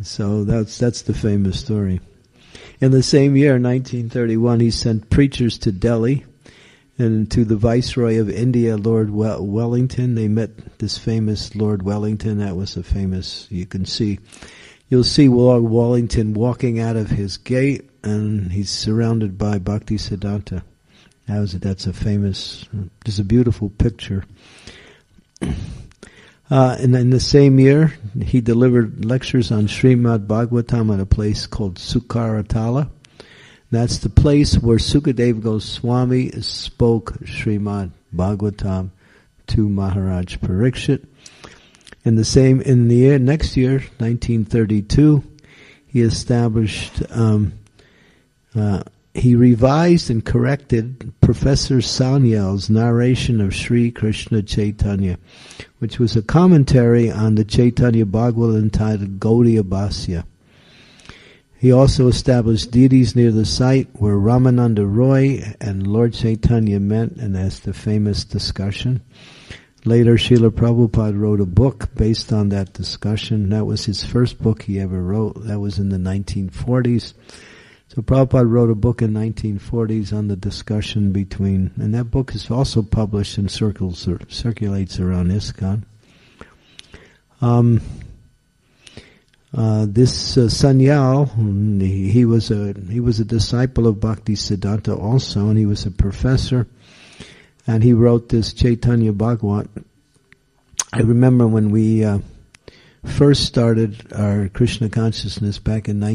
Speaker 1: So that's the famous story. In the same year, 1931, he sent preachers to Delhi and to the Viceroy of India, Lord Wellington. They met this famous Lord Wellington. That was a famous, you'll see Lord Wellington walking out of his gate, and he's surrounded by Bhaktisiddhanta. That's a famous, just a beautiful picture. And in the same year, he delivered lectures on Srimad Bhagavatam at a place called Sukaratala. That's the place where Sukadeva Goswami spoke Srimad Bhagavatam to Maharaj Parikshit. Next year, 1932, he established, he revised and corrected Professor Sanyal's narration of Sri Krishna Chaitanya, which was a commentary on the Chaitanya Bhagavatam entitled Gaudiya Bhasya. He also established deities near the site where Ramananda Roy and Lord Chaitanya met, and that's the famous discussion. Later, Srila Prabhupada wrote a book based on that discussion. That was his first book he ever wrote. That was in the 1940s. So Prabhupada wrote a book in the 1940s on the discussion between, and that book is also published and circulates around ISKCON. This Sanyal, he was a disciple of Bhaktisiddhanta also, and he was a professor, and he wrote this Chaitanya Bhagavat. I remember when we first started our Krishna consciousness back in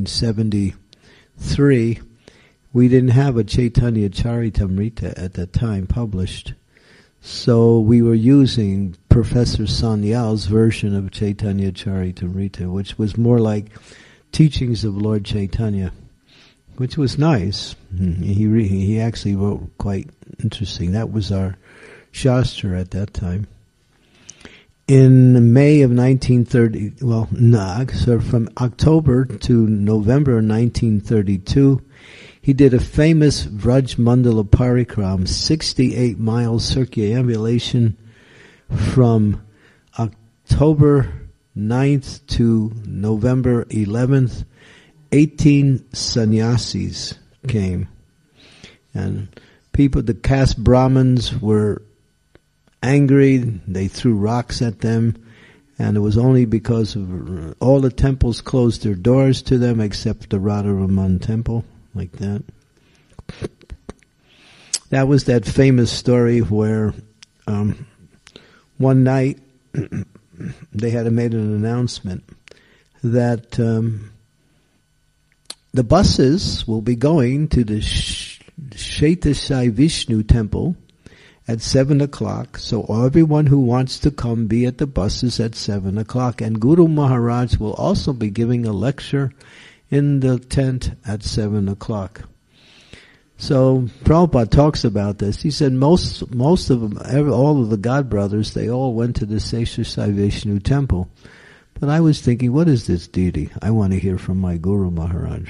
Speaker 1: 1973, we didn't have a Chaitanya Charitamrita at that time published. So we were using Professor Sanyal's version of Chaitanya Charitamrita, which was more like teachings of Lord Chaitanya, which was nice. He actually wrote quite interesting. That was our Shastra at that time. In May of 1930, from October to November 1932, he did a famous Vraj Mandala Parikram, 68-mile circumambulation from October 9th to November 11th. 18 sannyasis came. And the caste Brahmins were angry. They threw rocks at them. And it was only because of all the temples closed their doors to them except the Radharaman temple. Like that. That was that famous story where one night they had made an announcement that the buses will be going to the Shetasai Vishnu temple at 7 o'clock, so everyone who wants to come be at the buses at 7 o'clock. And Guru Maharaj will also be giving a lecture in the tent at 7 o'clock. So Prabhupada talks about this. He said most of them, all of the God brothers, they all went to the Seshasai Vishnu temple. But I was thinking, what is this deity? I want to hear from my Guru Maharaj.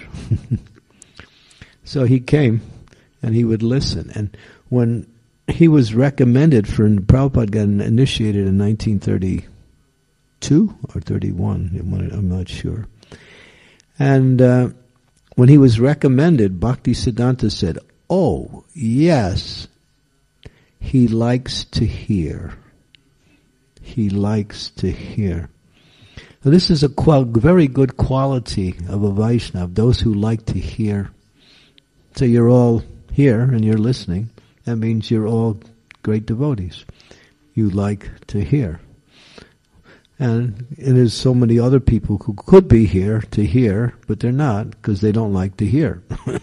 Speaker 1: So he came and he would listen. And when he was recommended Prabhupada got initiated in 1932 or 31, I'm not sure. And when he was recommended, Bhaktisiddhanta said, "Oh, yes, he likes to hear. He likes to hear." So this is a very good quality of a Vaishnava, those who like to hear. So you're all here and you're listening. That means you're all great devotees. You like to hear. And there's so many other people who could be here to hear, but they're not because they don't like to hear.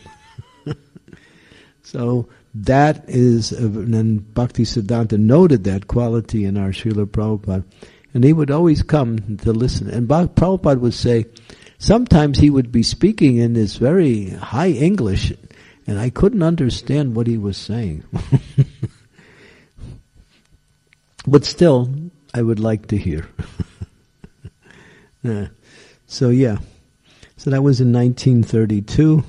Speaker 1: So that is, and then Bhaktisiddhanta noted that quality in our Srila Prabhupada. And he would always come to listen. And Prabhupada would say, sometimes he would be speaking in this very high English, and I couldn't understand what he was saying. But still, I would like to hear. So that was in 1932.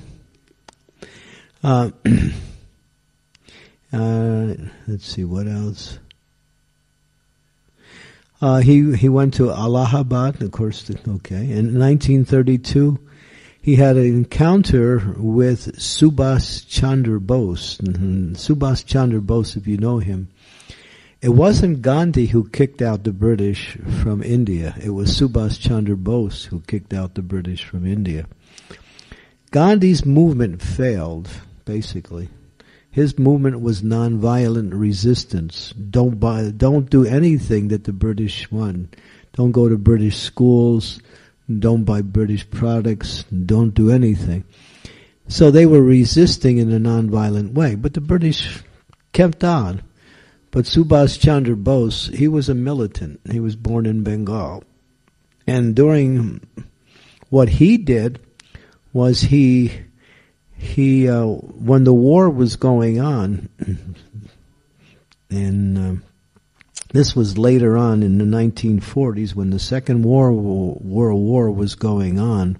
Speaker 1: Let's see, what else? He went to Allahabad, of course. Okay, in 1932, he had an encounter with Subhas Chandra Bose. Subhas Chandra Bose, if you know him, it wasn't Gandhi who kicked out the British from India. It was Subhas Chandra Bose who kicked out the British from India. Gandhi's movement failed, basically. His movement was nonviolent resistance. Don't do anything that the British want. Don't go to British schools. Don't buy British products. Don't do anything. So they were resisting in a nonviolent way. But the British kept on. But Subhas Chandra Bose, he was a militant. He was born in Bengal. And during what he did was he when the war was going on, and this was later on in the 1940s when the Second World War was going on,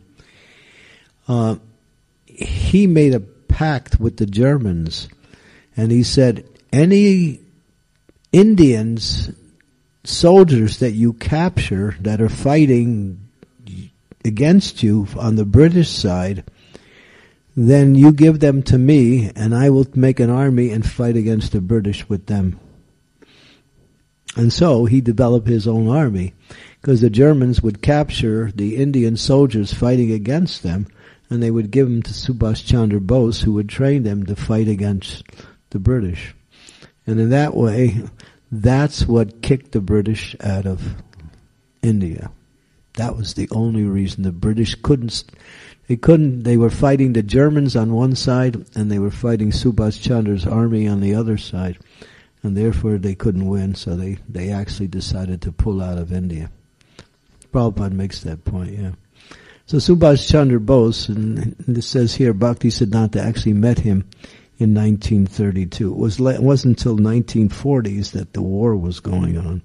Speaker 1: he made a pact with the Germans, and he said, any Indians, soldiers that you capture that are fighting against you on the British side, then you give them to me, and I will make an army and fight against the British with them. And so he developed his own army, because the Germans would capture the Indian soldiers fighting against them, and they would give them to Subhas Chandra Bose, who would train them to fight against the British. And in that way, that's what kicked the British out of India. That was the only reason the British they were fighting the Germans on one side, and they were fighting Subhas Chandra's army on the other side, and therefore they couldn't win, so they actually decided to pull out of India. Prabhupada makes that point, yeah. So Subhas Chandra Bose, and this says here, Bhaktisiddhanta actually met him in 1932. It wasn't until 1940s that the war was going on.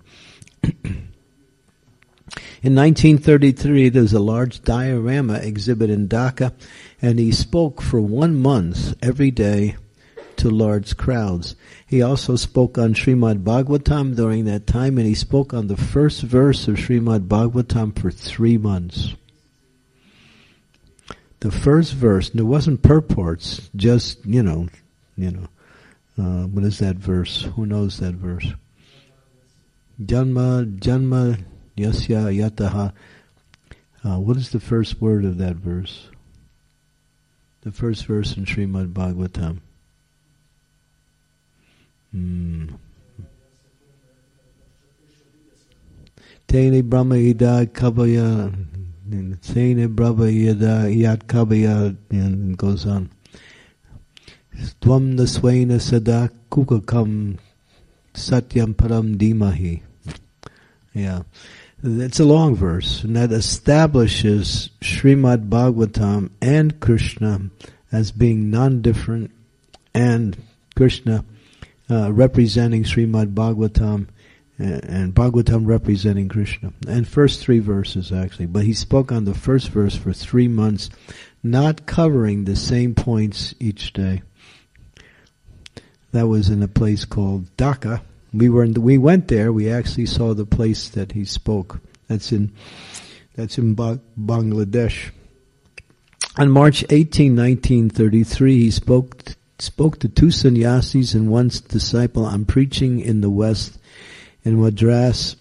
Speaker 1: In 1933, there was a large diorama exhibit in Dhaka, and he spoke for 1 month every day to large crowds. He also spoke on Srimad Bhagavatam during that time, and he spoke on the first verse of Srimad Bhagavatam for 3 months. The first verse, and it wasn't purports, just, what is that verse? Who knows that verse? Janma, Yasya Yataha. What is the first word of that verse? The first verse in Srimad Bhagavatam. Tene Brahma Ida Kabaya, Tene Brahma Ida Yat Kabaya, and it goes on. Dvam Naswaina Sada Kukakam Satyam Param Dimahi. Yeah. It's a long verse, and that establishes Srimad Bhagavatam and Krishna as being non-different, and Krishna representing Srimad Bhagavatam, and Bhagavatam representing Krishna. And first 3 verses, actually. But he spoke on the first verse for 3 months, not covering the same points each day. That was in a place called Dhaka. We went there. We actually saw the place that he spoke. That's in Bangladesh. On March 18, 1933, he spoke to 2 sannyasis and 1 disciple on preaching in the West in Madras.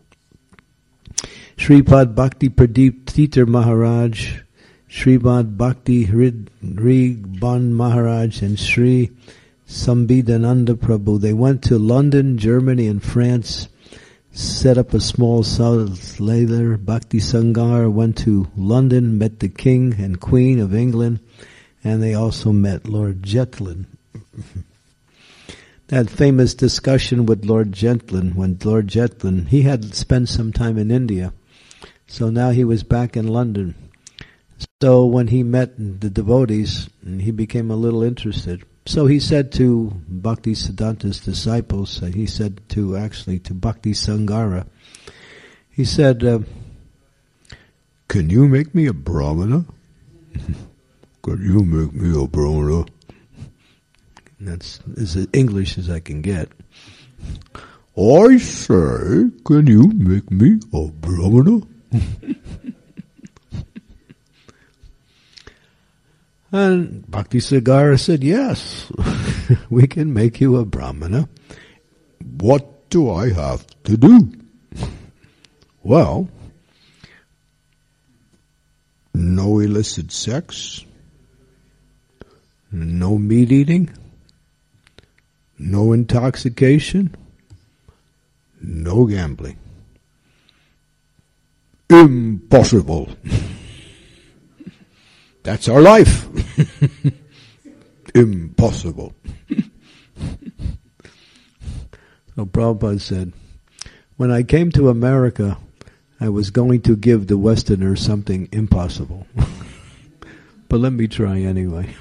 Speaker 1: Sripad Bhakti Pradeep Titar Maharaj, Srimad Bhakti Hridban Maharaj, and Sri Sambhidananda Prabhu. They went to London, Germany, and France, set up a small south later. Bhakti Sangar went to London, met the King and Queen of England, and they also met Lord Jetland. That famous discussion with Lord Jetland, when Lord Jetland, he had spent some time in India, so now he was back in London. So when he met the devotees, he became a little interested. So he said to Bhaktisiddhanta's disciples, he said to Bhakti Sangara, he said, can you make me a brahmana? Can you make me a brahmana? That's as English as I can get.
Speaker 2: I say, can you make me a brahmana?
Speaker 1: And Bhaktisagara said, yes, we can make you a brahmana.
Speaker 2: What do I have to do?
Speaker 1: Well,
Speaker 2: no illicit sex,
Speaker 1: no meat eating, no intoxication,
Speaker 2: no gambling. Impossible.
Speaker 1: That's our life.
Speaker 2: Impossible.
Speaker 1: So Prabhupada said, when I came to America, I was going to give the Westerners something impossible. But let me try anyway.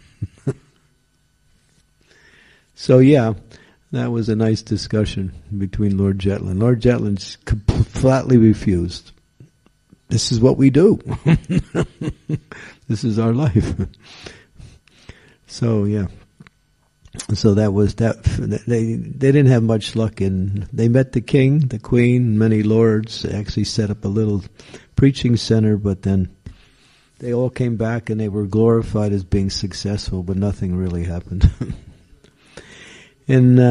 Speaker 1: So yeah, that was a nice discussion between Lord Jetland. Lord Jetland flatly refused. This is what we do. This is our life. So yeah. So that was that. They didn't have much luck they met the king, the queen, many lords. They actually set up a little preaching center, but then they all came back and they were glorified as being successful, but nothing really happened. In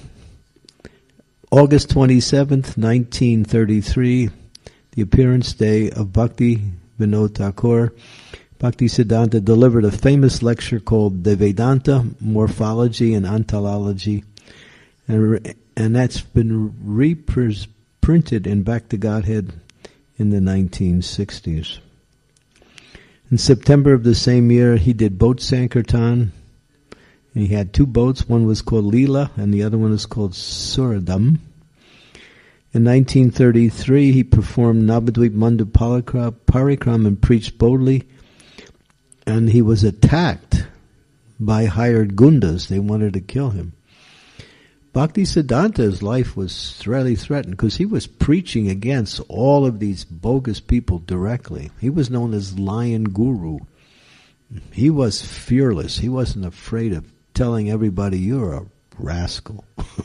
Speaker 1: August 27th, 1933, the appearance day of Bhakti Vinod Thakur, Bhaktisiddhanta delivered a famous lecture called The Vedanta, Morphology and Ontology, and that's been reprinted in Back to Godhead in the 1960s. In September of the same year, he did boat Sankirtan. He had two boats. One was called Leela, and the other one is called Suradam. In 1933, he performed Navadvip Mandu Parikram and preached boldly. And he was attacked by hired gundas. They wanted to kill him. Bhaktisiddhanta's life was really threatened because he was preaching against all of these bogus people directly. He was known as Lion Guru. He was fearless. He wasn't afraid of telling everybody, you're a rascal.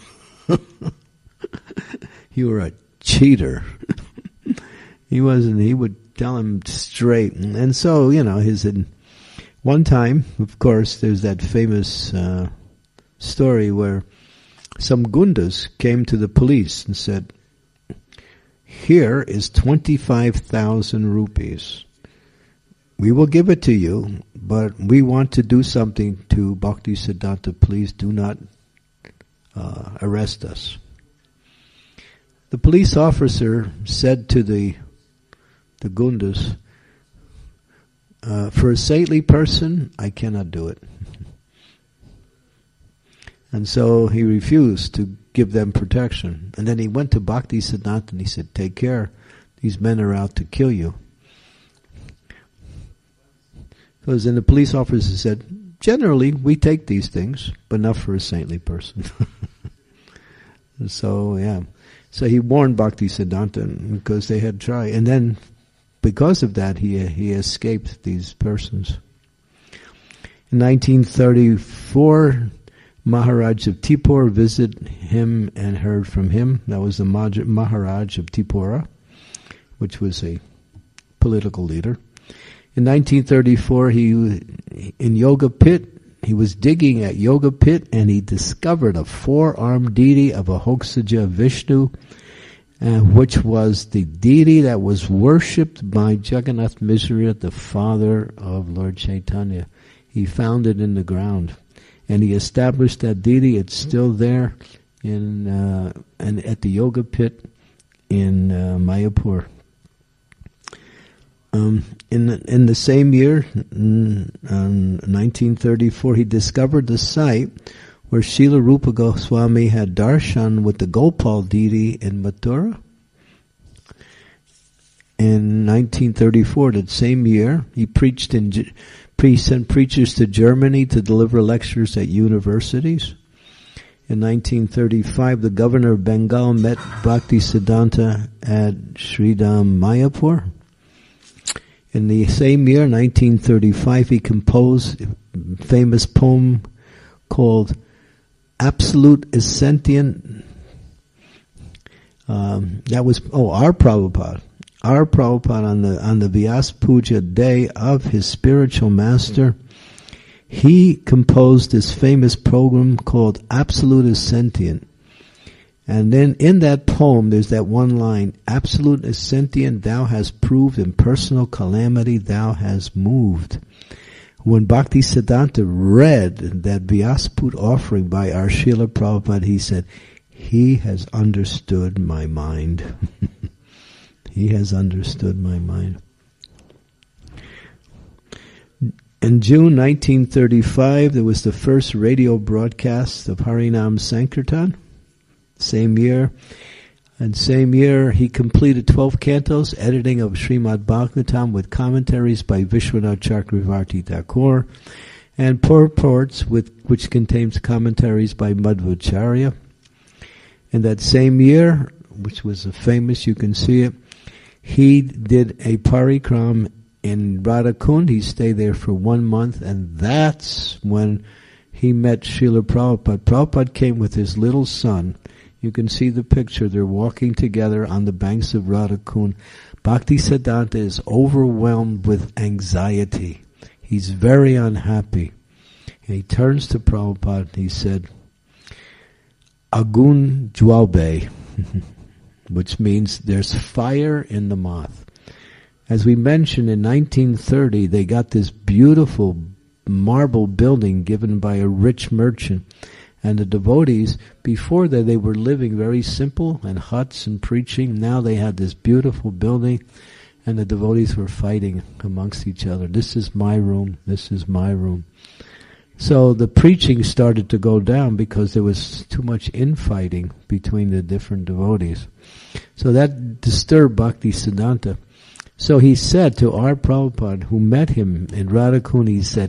Speaker 1: You were a cheater. He would tell him straight. And so, one time, of course, there's that famous story where some gundas came to the police and said, here is 25,000 rupees. We will give it to you, but we want to do something to Bhaktisiddhanta. Please do not arrest us. The police officer said to the gundas, for a saintly person, I cannot do it. And so he refused to give them protection. And then he went to Bhaktisiddhanta and he said, take care, these men are out to kill you. Because then the police officer said, generally we take these things, but not for a saintly person. So, yeah. So he warned Bhaktisiddhanta because they had tried. And then because of that, he escaped these persons. In 1934, Maharaj of Tipur visited him and heard from him. That was the Maharaj of Tipura, which was a political leader. In 1934, in Yoga Pit, he was digging at Yoga Pit and he discovered a four-armed deity of Ahoksaja Vishnu, which was the deity that was worshipped by Jagannath Mishra, the father of Lord Chaitanya. He found it in the ground, and he established that deity. It's still there and at the Yoga Pit in Mayapur. In the same year, 1934, he discovered the site where Srila Rupa Goswami had darshan with the Gopal deity in Mathura. In 1934, that same year, he sent preachers to Germany to deliver lectures at universities. In 1935, the governor of Bengal met Bhaktisiddhanta at Sridham Mayapur. In the same year, 1935, he composed a famous poem called Absolute is Sentient, That was our Prabhupada. Our Prabhupada on the Vyas Puja day of his spiritual master, he composed this famous program called Absolute is Sentient. And then in that poem, there's that one line, Absolute is sentient, thou hast proved, in personal calamity thou hast moved. When Bhaktisiddhanta read that Vyasput offering by our Srila Prabhupada, he said, he has understood my mind. He has understood my mind. In June 1935, there was the first radio broadcast of Harinam Sankirtan. Same year. And same year, he completed 12 cantos, editing of Srimad Bhagavatam with commentaries by Vishwanath Chakravarti Thakur, and purports which contains commentaries by Madhvacharya. In that same year, which was famous, you can see it, he did a parikram in Radhakund. He stayed there for 1 month, and that's when he met Srila Prabhupada. Prabhupada came with his little son. You can see the picture. They're walking together on the banks of Radhakund. Bhaktisiddhanta is overwhelmed with anxiety. He's very unhappy. And he turns to Prabhupada and he said, Agun Jwalbe, which means there's fire in the moth. As we mentioned, in 1930, they got this beautiful marble building given by a rich merchant. And the devotees, before that, they were living very simple in huts and preaching. Now they had this beautiful building, and the devotees were fighting amongst each other. This is my room, this is my room. So the preaching started to go down because there was too much infighting between the different devotees. So that disturbed Bhaktisiddhanta. So he said to our Prabhupada, who met him in Radhakund, he said,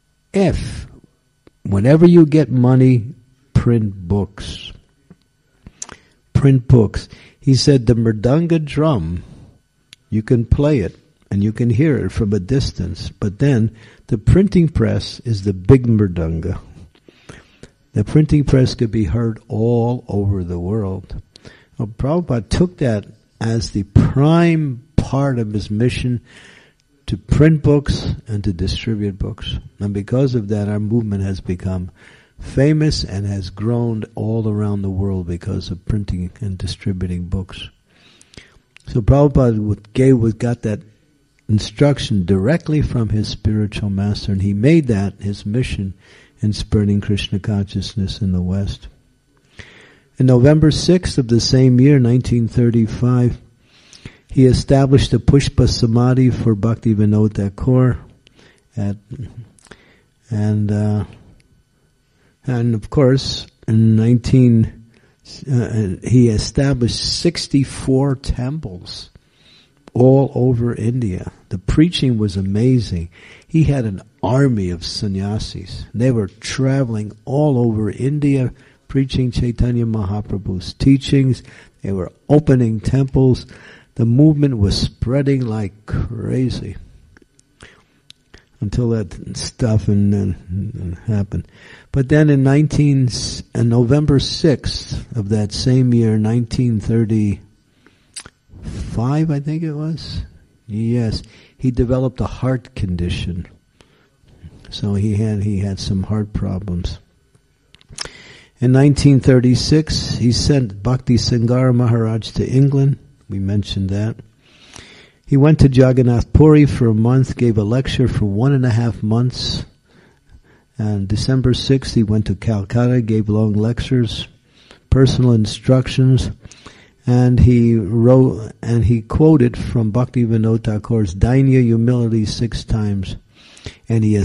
Speaker 1: whenever you get money, print books. Print books. He said the mridanga drum, you can play it and you can hear it from a distance, but then the printing press is the big mridanga. The printing press could be heard all over the world. Well, Prabhupada took that as the prime part of his mission to print books and to distribute books. And because of that, our movement has become famous and has grown all around the world because of printing and distributing books. So Prabhupada got that instruction directly from his spiritual master, and he made that his mission in spreading Krishna consciousness in the West. In November 6th of the same year, 1935, he established a Pushpa Samadhi for Bhakti Vinod Thakur, and of course, in he established 64 temples all over India. The preaching was amazing. He had an army of sannyasis. They were traveling all over India, preaching Chaitanya Mahaprabhu's teachings. They were opening temples. The movement was spreading like crazy until that stuff happened. But then in November 6th of that same year, 1935, I think it was. Yes, he developed a heart condition. So he had some heart problems. In 1936, he sent Bhakti Sangara Maharaj to England. We mentioned that. He went to Jagannath Puri for a month, gave a lecture for 1.5 months. And December 6th, he went to Calcutta, gave long lectures, personal instructions, and he quoted from Bhakti Vinod Thakur's Dainya Humility 6 times. And he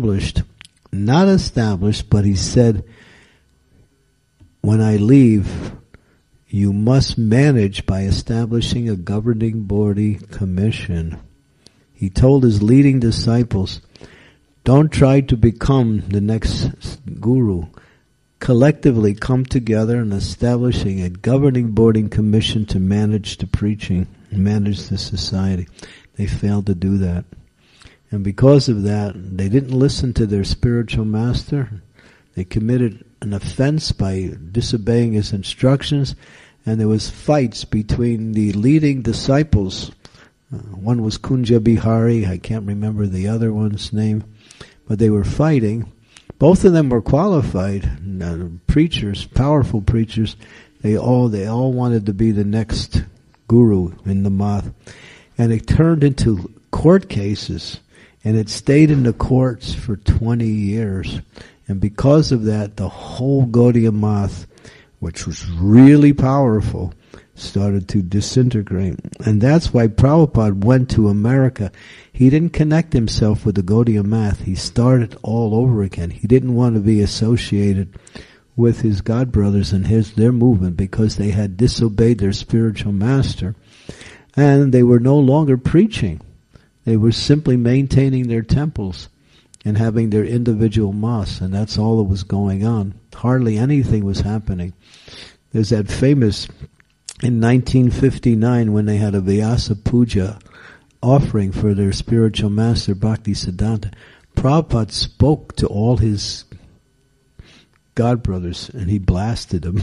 Speaker 1: but he said, when I leave, you must manage by establishing a governing body commission. He told his leading disciples, don't try to become the next guru. Collectively come together and establishing a governing body commission to manage the preaching, manage the society. They failed to do that. And because of that, they didn't listen to their spiritual master. They committed an offense by disobeying his instructions, and there was fights between the leading disciples. One was Kunja Bihari, I can't remember the other one's name, but they were fighting. Both of them were qualified preachers, powerful preachers. They all wanted to be the next guru in the Math. And it turned into court cases, and it stayed in the courts for 20 years. And because of that, the whole Gaudiya Math, which was really powerful, started to disintegrate. And that's why Prabhupada went to America. He didn't connect himself with the Gaudiya Math. He started all over again. He didn't want to be associated with his god brothers and their movement, because they had disobeyed their spiritual master. And they were no longer preaching. They were simply maintaining their temples and having their individual mosques, and that's all that was going on. Hardly anything was happening. There's that famous, in 1959, when they had a Vyasa Puja offering for their spiritual master, Bhaktisiddhanta, Prabhupada spoke to all his god brothers, and he blasted them.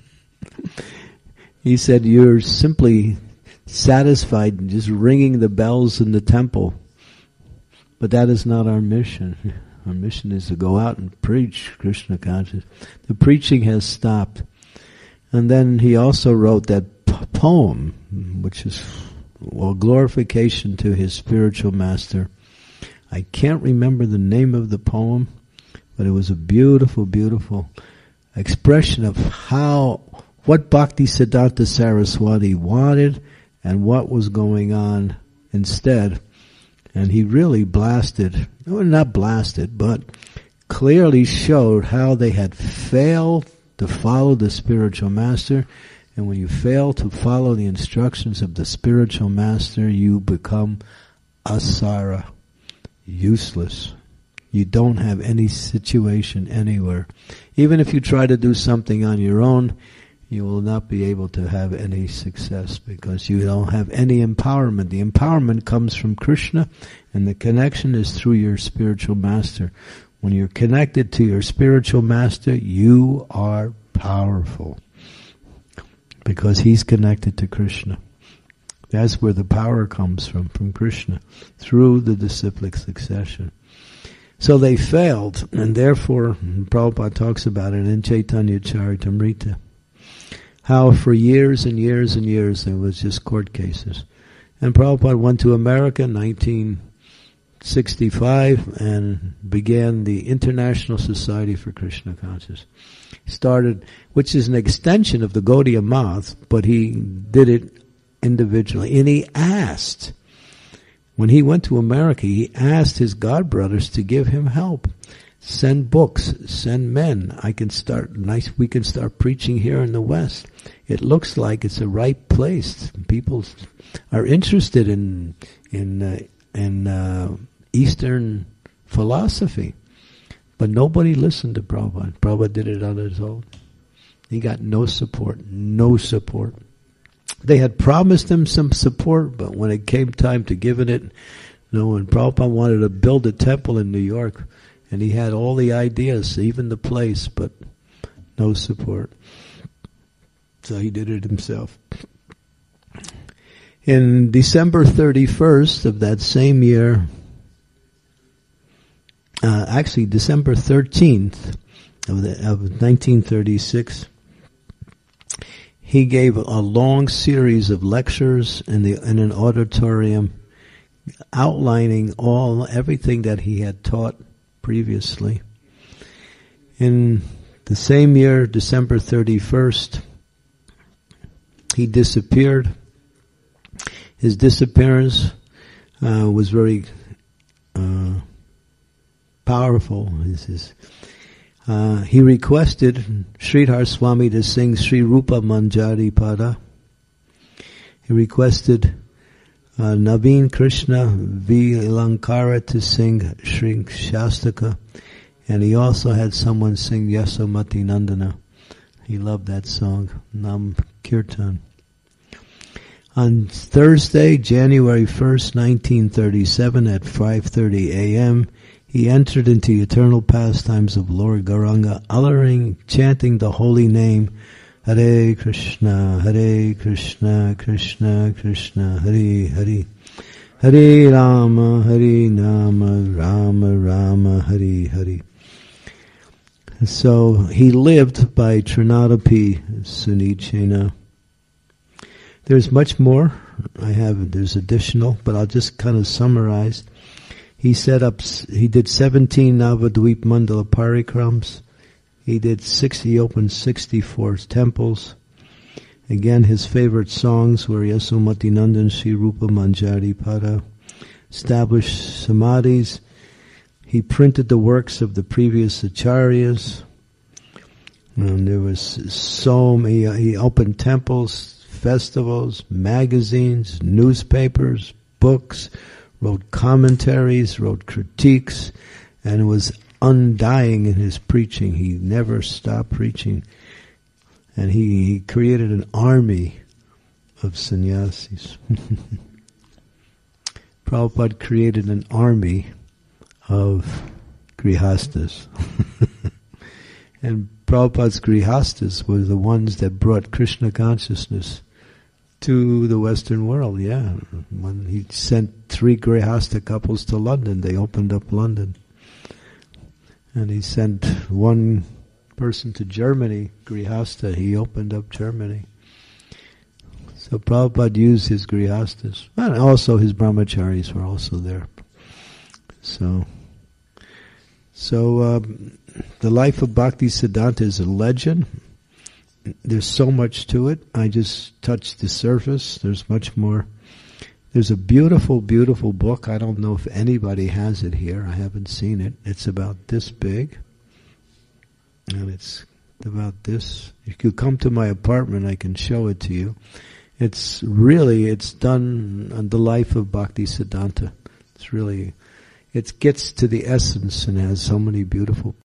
Speaker 1: He said, "You're simply satisfied in just ringing the bells in the temple. But that is not our mission. Our mission is to go out and preach Krishna consciousness." The preaching has stopped. And then he also wrote that poem, which is glorification to his spiritual master. I can't remember the name of the poem, but it was a beautiful, beautiful expression of what Bhaktisiddhanta Saraswati wanted and what was going on instead. And he really not blasted, but clearly showed how they had failed to follow the spiritual master. And when you fail to follow the instructions of the spiritual master, you become asara, useless. You don't have any situation anywhere. Even if you try to do something on your own, you will not be able to have any success, because you don't have any empowerment. The empowerment comes from Krishna, and the connection is through your spiritual master. When you're connected to your spiritual master, you are powerful, because he's connected to Krishna. That's where the power comes from Krishna, through the disciplic succession. So they failed, and therefore Prabhupada talks about it in Chaitanya Charitamrita, how for years and years and years there was just court cases. And Prabhupada went to America in 1965 and began the International Society for Krishna Consciousness. Started, which is an extension of the Gaudiya Math, but he did it individually. And he asked, when he went to America, he asked his god brothers to give him help. Send books, send men. We can start preaching here in the West. It looks like it's a right place. People are interested in Eastern philosophy. But nobody listened to Prabhupada. Prabhupada did it on his own. He got no support. They had promised him some support, but when it came time to giving it, no one. Prabhupada wanted to build a temple in New York, and he had all the ideas, even the place, but no support. So he did it himself. In December 31st of that same year, December 13th of 1936, he gave a long series of lectures in an auditorium, outlining everything that he had taught previously. In the same year, December 31st, he disappeared. His disappearance was very powerful. He requested Sridhar Swami to sing Sri Rupa Manjari Pada. He requested Naveen Krishna V. Ilankara to sing Sri Shastaka. And he also had someone sing Yasomati Nandana. He loved that song, Nam Kirtan. On Thursday, January 1st, 1937 at 5:30 a.m., he entered into the eternal pastimes of Lord Gauranga, chanting the holy name Hare Krishna, Krishna Krishna, Hare Hare, Hare Rama, Rama Rama, Hare Hare. So he lived by Trinadapi Sunichena. There's much more. There's additional, but I'll just kind of summarize. He did 17 Navadvip Mandala Parikrams. He opened 64 temples. Again, his favorite songs were Yasomati Nandan Shri Rupa Manjari Pada. Established samadhis. He printed the works of the previous acharyas. And there was he opened temples, festivals, magazines, newspapers, books, wrote commentaries, wrote critiques, and was undying in his preaching. He never stopped preaching. And he created an army of sannyasis. Prabhupada created an army of grihastas. And Prabhupada's grihastas were the ones that brought Krishna consciousness to the Western world, yeah. When he sent 3 grihasta couples to London, they opened up London. And he sent one person to Germany, grihasta, he opened up Germany. So Prabhupada used his grihastas. And also his brahmacharis were also there. So the life of Bhaktisiddhanta is a legend. There's so much to it. I just touched the surface. There's much more. There's a beautiful, beautiful book. I don't know if anybody has it here. I haven't seen it. It's about this big. And it's about this. If you come to my apartment, I can show it to you. It's done on the life of Bhaktisiddhanta. It gets to the essence and has so many beautiful